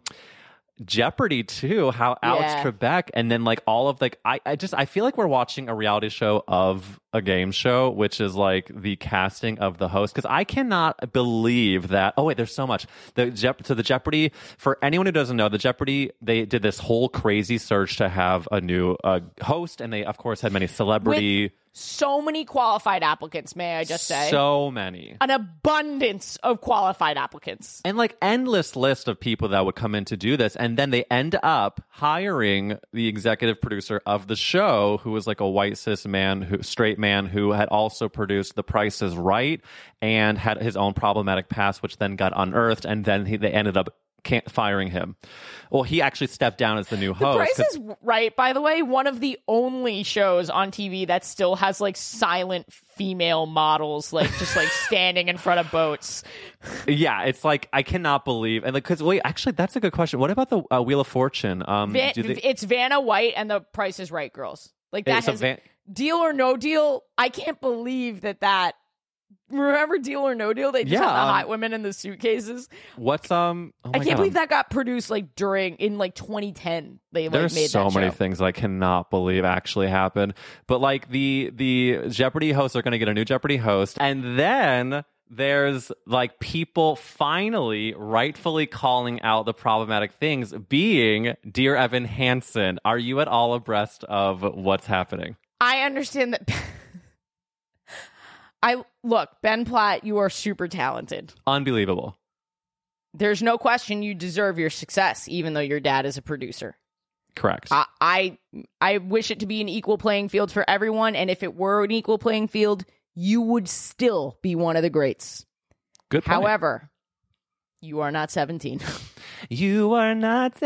Jeopardy too, how Alex Trebek, and then all of I feel like we're watching a reality show of a game show, which is the casting of the host, because I cannot believe that. Oh wait, there's so much. The Jeopardy, for anyone who doesn't know, the Jeopardy, they did this whole crazy search to have a new host, and they of course had many celebrity. So many qualified applicants, may I just say? So many. An abundance of qualified applicants. And endless list of people that would come in to do this. And then they end up hiring the executive producer of the show, who was a white straight man who had also produced The Price is Right and had his own problematic past, which then got unearthed. And then they ended up firing him. Well, he actually stepped down as the new host. The Price is Right, by the way, one of the only shows on TV that still has silent female models just standing in front of boats. Yeah, it's I cannot believe, and because wait, actually, that's a good question. What about the Wheel of Fortune? It's Vanna White and The Price is Right girls. Deal or No Deal. I can't believe that. Remember Deal or No Deal? They just had the hot women in the suitcases. What's I can't believe that got produced in 2010. There's made so that many show. things I cannot believe actually happened. But the Jeopardy hosts are going to get a new Jeopardy host, and then there's people finally rightfully calling out the problematic things, being Dear Evan Hansen. Are you at all abreast of what's happening? I understand that. Look, Ben Platt, you are super talented. Unbelievable. There's no question you deserve your success, even though your dad is a producer. Correct. I wish it to be an equal playing field for everyone, and if it were an equal playing field, you would still be one of the greats. Good point. However, you are not 17. You are not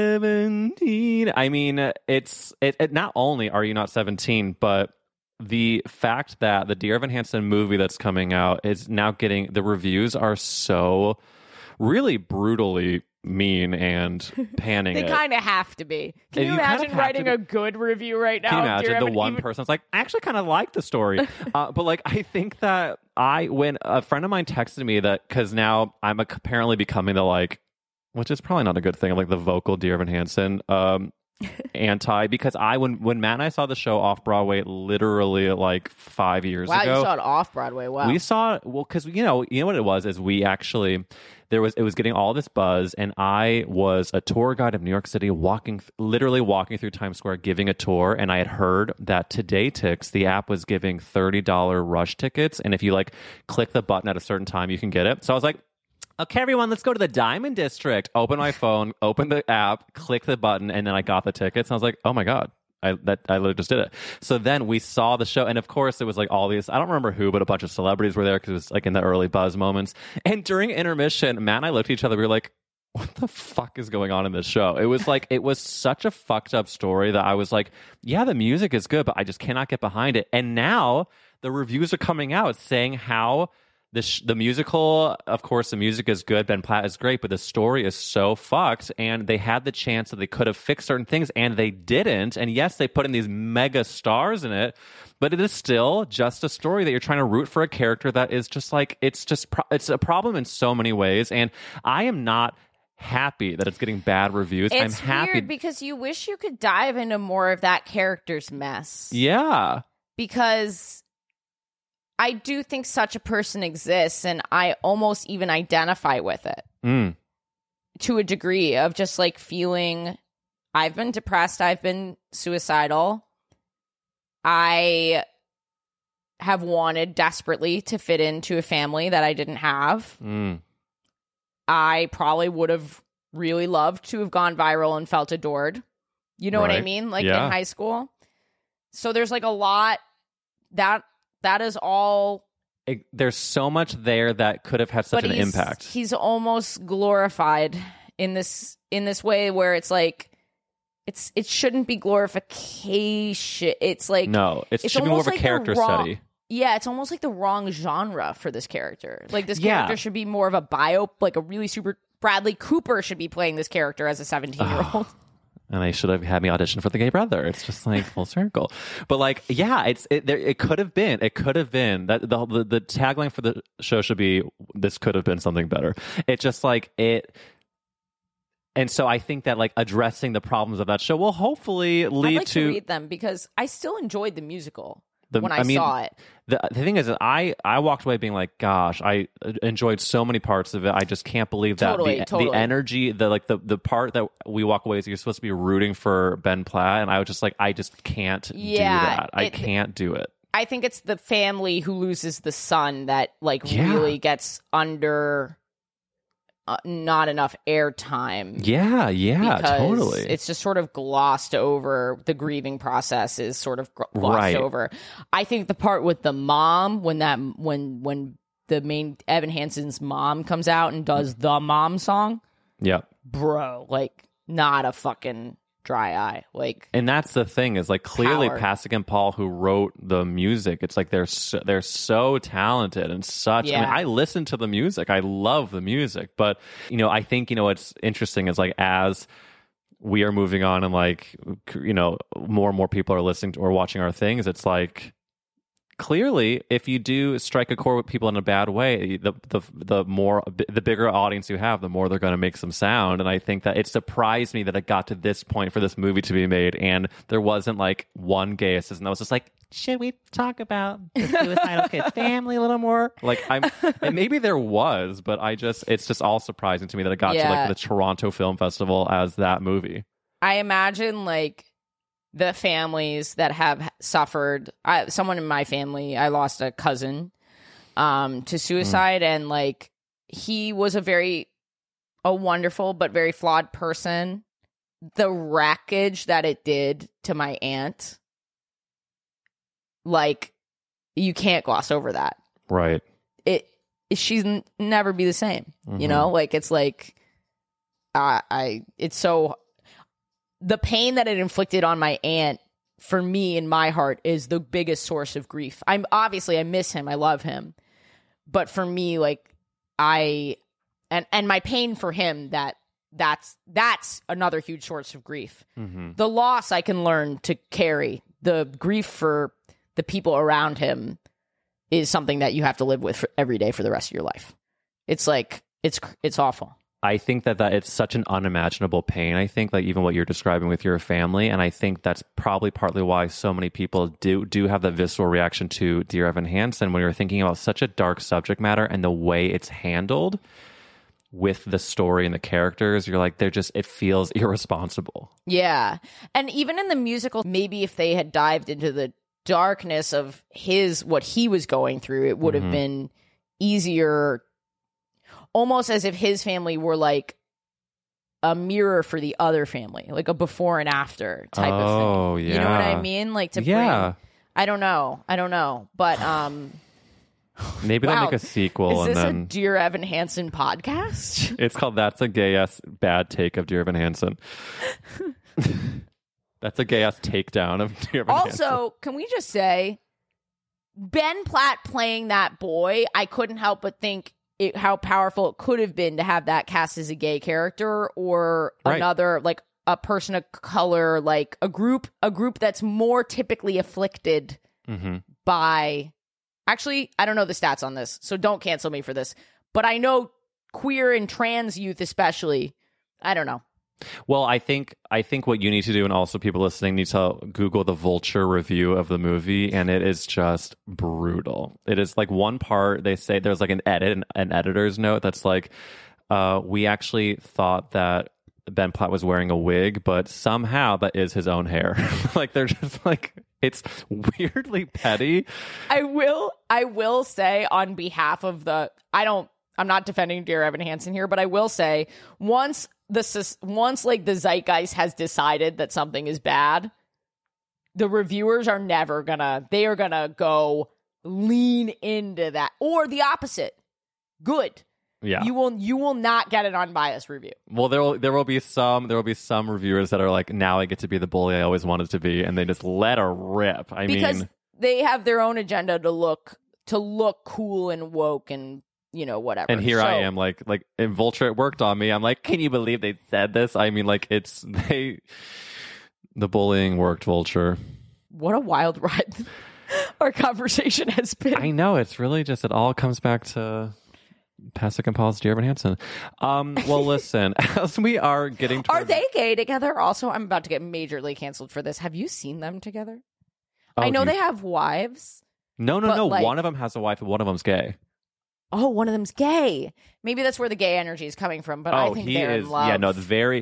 17. I mean, it's not only are you not 17, but the fact that the Dear Evan Hansen movie that's coming out is now getting, the reviews are so really brutally mean and panning They kind of have to be. Can you imagine writing a good review right now? Can you imagine the one person's I actually kind of like the story. But I think that when a friend of mine texted me that, because now I'm apparently becoming which is probably not a good thing, the vocal Dear Evan Hansen anti, because when Matt and I saw the show off Broadway literally 5 years ago. Wow, you saw it off Broadway. Wow. We saw it, well, because you know what it was, is we actually it was getting all this buzz, and I was a tour guide of New York City, literally walking through Times Square giving a tour, and I had heard that TodayTix, the app, was giving $30 rush tickets, and if you click the button at a certain time, you can get it. So I was like, okay, everyone, let's go to the Diamond District. Open my phone, open the app, click the button, and then I got the tickets. And I was like, oh my God, I literally just did it. So then we saw the show, and of course it was all these, I don't remember who, but a bunch of celebrities were there because it was in the early buzz moments. And during intermission, Matt and I looked at each other, we were like, what the fuck is going on in this show? It was it was such a fucked up story that I was like, yeah, the music is good, but I just cannot get behind it. And now the reviews are coming out saying how the musical, of course, the music is good. Ben Platt is great, but the story is so fucked. And they had the chance that they could have fixed certain things, and they didn't. And yes, they put in these mega stars in it, but it is still just a story that you're trying to root for a character that is just it's a problem in so many ways. And I am not happy that it's getting bad reviews. It's I'm happy weird because you wish you could dive into more of that character's mess. Yeah. Because I do think such a person exists, and I almost even identify with it to a degree of just like feeling I've been depressed, I've been suicidal. I have wanted desperately to fit into a family that I didn't have. I probably would have really loved to have gone viral and felt adored. You know what I mean? Like in high school. So there's like a lot that is all. There's so much there that could have had such an impact. He's almost glorified in this way where it's like, it shouldn't be glorification. It's like, no, it should be more of a character study. Yeah, it's almost like the wrong genre for this character. Like this character should be more of a bio, like a really super. Bradley Cooper should be playing this character as a 17-year-old. And they should have had me audition for the gay brother. It's just like full circle. But like, yeah, it could have been that the tagline for the show should be, this could have been something better. It's just like it. And so I think that like addressing the problems of that show will hopefully lead I'd like to read them because I still enjoyed the musical when I saw it. The thing is that I walked away being like, gosh, I enjoyed so many parts of it. I just can't believe that the energy, the part that we walk away is you're supposed to be rooting for Ben Platt, and I was just like, I just can't do that. I can't do it. I think it's the family who loses the son that like really gets under not enough airtime. Yeah, totally. It's just sort of glossed over. The grieving process is sort of glossed over. I think the part with the mom, when the main Evan Hansen's mom comes out and does the mom song. Yeah. Bro, like not a fucking dry eye. Like, and that's the thing is like clearly Pasek and Paul who wrote the music, it's like they're so talented and such. I mean, I listen to the music, I love the music, but I think what's interesting is like as we are moving on and like more and more people are listening to or watching our things, it's like clearly if you do strike a chord with people in a bad way, the bigger audience you have, the more they're going to make some sound. And I think that it surprised me that it got to this point for this movie to be made and there wasn't like one gay assistant that was just like, should we talk about the suicidal kid family a little more? Like and maybe there was, but it's just all surprising to me that it got to like the Toronto Film Festival as that movie. I imagine like the families that have suffered. Someone in my family, I lost a cousin to suicide, and like he was a wonderful but very flawed person. The wreckage that it did to my aunt, like you can't gloss over that. Right. She's never be the same. Like it's like it's so. The pain that it inflicted on my aunt, for me in my heart, is the biggest source of grief. I miss him. I love him. But for me, like and my pain for him, that's another huge source of grief. Mm-hmm. The loss I can learn to carry. The grief for the people around him is something that you have to live with every day for the rest of your life. It's like, it's awful. I think that it's such an unimaginable pain. I think like even what you're describing with your family, and I think that's probably partly why so many people do have that visceral reaction to Dear Evan Hansen when you're thinking about such a dark subject matter and the way it's handled with the story and the characters. You're like, it feels irresponsible. Yeah. And even in the musical, maybe if they had dived into the darkness of what he was going through, it would have been easier. Almost as if his family were like a mirror for the other family, like a before and after type of thing. Oh, yeah. You know what I mean? Like to bring, I don't know. But maybe they'll make a sequel. Is this a Dear Evan Hansen podcast? It's called That's a Gay-Ass Bad Take of Dear Evan Hansen. That's a gay-ass takedown of Dear Evan Hansen. Also, can we just say, Ben Platt playing that boy, I couldn't help but think how powerful it could have been to have that cast as a gay character or another, like a person of color, like a group that's more typically afflicted by. Actually, I don't know the stats on this, so don't cancel me for this. But I know queer and trans youth especially I don't know. Well, I think what you need to do, and also people listening need to Google the Vulture review of the movie, and it is just brutal. It is like one part they say there's like an editor's note that's like, we actually thought that Ben Platt was wearing a wig, but somehow that is his own hair. Like they're just like, it's weirdly petty. I will say on behalf of I'm not defending Dear Evan Hansen here, but I will say once like the zeitgeist has decided that something is bad, the reviewers are gonna go lean into that, or the opposite. Good. Yeah. You will not get an unbiased review. Well, there will be some reviewers that are like, now I get to be the bully I always wanted to be, and they just let her rip. Because they have their own agenda to look cool and woke and whatever. And here I am, like in Vulture, it worked on me. I'm like, can you believe they said this? I mean, like the bullying worked, Vulture. What a wild ride our conversation has been. I know, it's really just, it all comes back to Pasek and Paul's Dear Evan Hansen. Well, listen, as we are getting toward... Are they gay together? Also, I'm about to get majorly canceled for this. Have you seen them together? I know they have wives. No. Like, one of them has a wife and one of them's gay. Oh, one of them's gay. Maybe that's where the gay energy is coming from. But I think they're in love. Yeah, no, the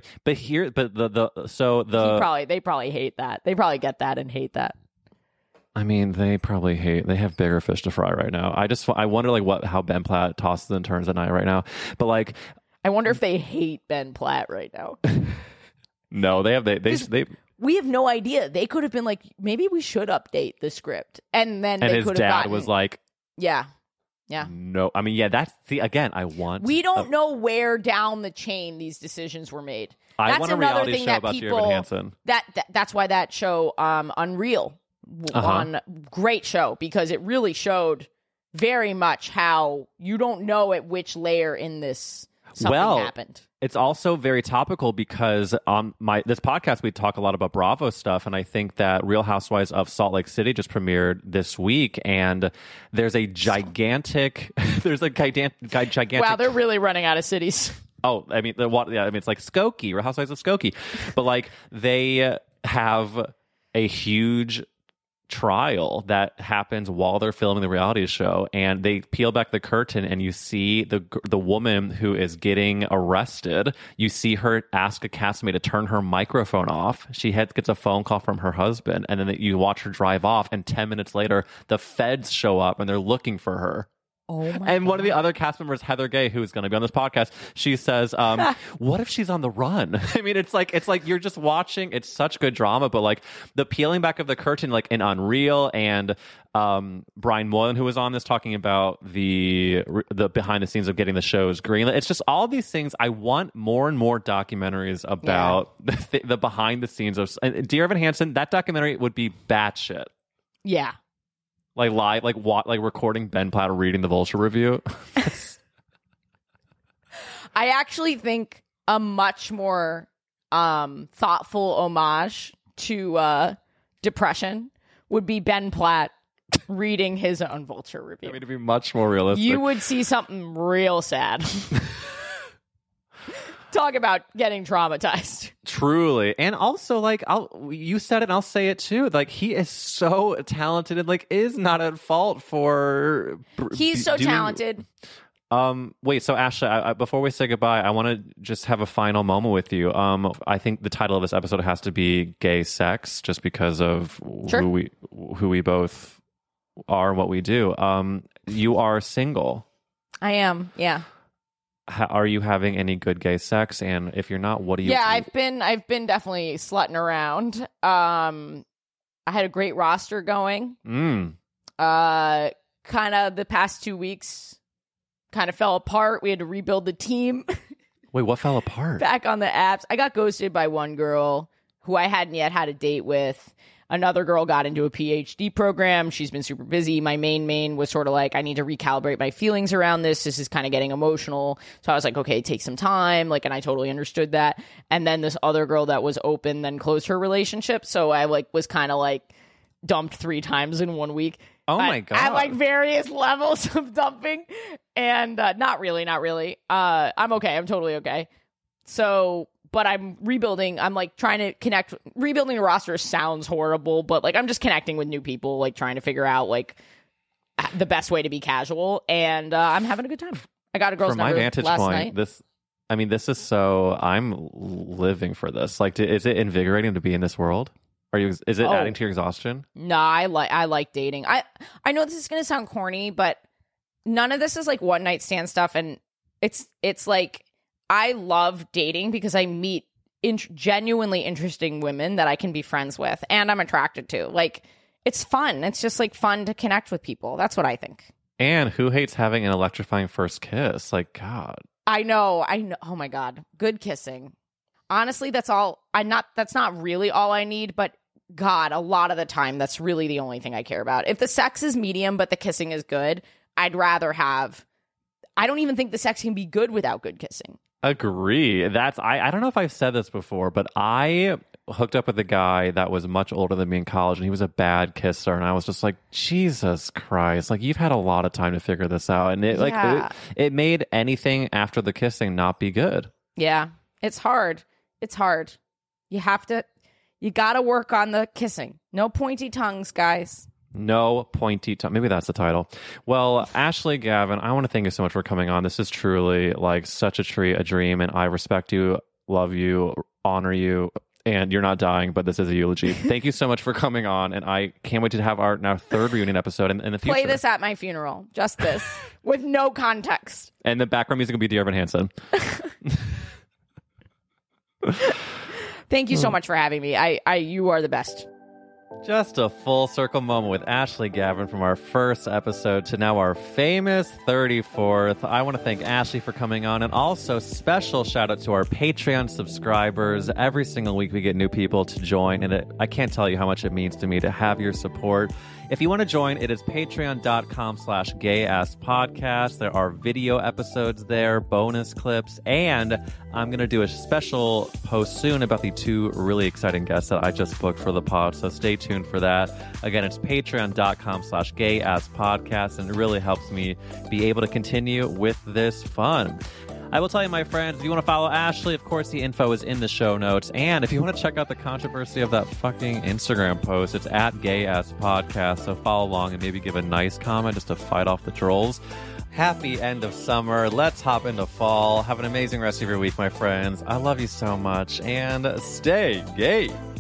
they probably hate that. They probably get that and hate that. I mean, they have bigger fish to fry right now. I wonder like how Ben Platt tosses and turns at night right now. But like, I wonder if they hate Ben Platt right now. No, they we have no idea. They could have been like, maybe we should update the script, and then his dad was like, yeah. No, I mean, yeah, that's again. We don't know where down the chain these decisions were made. I want a reality show about Dear Evan Hansen. That's why that show, Unreal, on great show, because it really showed very much how you don't know at which layer in this something happened. It's also very topical because on this podcast we talk a lot about Bravo stuff, and I think that Real Housewives of Salt Lake City just premiered this week, and there's a gigantic wow, they're really running out of cities. Oh, I mean it's like Skokie, Real Housewives of Skokie, but like they have a huge trial that happens while they're filming the reality show, and they peel back the curtain and you see the woman who is getting arrested. You see her ask a castmate to turn her microphone off. She gets a phone call from her husband, and then you watch her drive off, and 10 minutes later the feds show up and they're looking for her. Oh my and God. One of the other cast members, Heather Gay, who is going to be on this podcast, she says, what if she's on the run? I mean, it's like you're just watching. It's such good drama, but like the peeling back of the curtain, like in Unreal, and Brian Moylan, who was on this, talking about the behind the scenes of getting the shows greenlit. It's just all these things. I want more and more documentaries about the behind the scenes of Dear Evan Hansen. That documentary would be batshit. Yeah. Like live, like recording Ben Platt reading the Vulture review. I actually think a much more thoughtful homage to depression would be Ben Platt reading his own Vulture review. I mean, to be much more realistic, you would see something real sad. Talk about getting traumatized. Truly. And also, like, you said it and I'll say it too. Like, he is so talented and, like, is not at fault for... He's so talented. Wait, so Ashley, before we say goodbye, I want to just have a final moment with you. I think the title of this episode has to be Gay Sex, just because of who we both are and what we do. You are single. I am, yeah. Are you having any good gay sex? And if you're not, what do you? Yeah, I've been definitely slutting around. I had a great roster going. Kind of the past 2 weeks kind of fell apart. We had to rebuild the team. Wait, what fell apart? Back on the apps. I got ghosted by one girl who I hadn't yet had a date with. Another girl got into a PhD program. She's been super busy. My main was sort of like, I need to recalibrate my feelings around this. This is kind of getting emotional. So I was like, okay, take some time. Like, and I totally understood that. And then this other girl that was open then closed her relationship. So I was kind of like dumped 3 times in 1 week. Oh my God. At like various levels of dumping. And not really. I'm okay. I'm totally okay. So, but I'm rebuilding. I'm like trying to connect. Rebuilding a roster sounds horrible, but like I'm just connecting with new people, like trying to figure out like the best way to be casual. And I'm having a good time. I got a girl's number last night. From my vantage point, this is so, I'm living for this. Like, is it invigorating to be in this world? Is it adding to your exhaustion? No, I like dating. I know this is going to sound corny, but none of this is like one night stand stuff. And it's like, I love dating because I meet genuinely interesting women that I can be friends with and I'm attracted to. Like, it's fun. It's just like fun to connect with people. That's what I think. And who hates having an electrifying first kiss? Like, God. I know. Oh my God. Good kissing. Honestly, that's not really all I need, but God, a lot of the time, that's really the only thing I care about. If the sex is medium, but the kissing is good, I'd rather have, I don't even think the sex can be good without good kissing. Agree. I don't know if I've said this before, but I hooked up with a guy that was much older than me in college, and he was a bad kisser, and I was just like, Jesus Christ, like, you've had a lot of time to figure this out. And it made anything after the kissing not be good. Yeah. It's hard. You gotta work on the kissing. No pointy tongues, guys. No pointy tongue. Maybe that's the title. Well, Ashley Gavin, I want to thank you so much for coming on. This is truly like such a treat, a dream, and I respect you, love you, honor you, and you're not dying, but this is a eulogy. Thank you so much for coming on, and I can't wait to have our third reunion episode in the future. Play this at my funeral. Just this. With no context. And the background music will be Dear Evan Hansen. Thank you so much for having me. You are the best. Just a full circle moment with Ashley Gavin from our first episode to now our famous 34th. I want to thank Ashley for coming on, and also special shout out to our Patreon subscribers. Every single week we get new people to join, and I can't tell you how much it means to me to have your support. If you want to join, it is patreon.com/gayasspodcast. There are video episodes there, bonus clips, and I'm going to do a special post soon about the two really exciting guests that I just booked for the pod, so stay tuned for that. Again, it's patreon.com/gayasspodcast, and it really helps me be able to continue with this fun. I will tell you, my friends, if you want to follow Ashley, of course, the info is in the show notes. And if you want to check out the controversy of that fucking Instagram post, it's at GayAssPodcast. So follow along and maybe give a nice comment just to fight off the trolls. Happy end of summer. Let's hop into fall. Have an amazing rest of your week, my friends. I love you so much. And stay gay.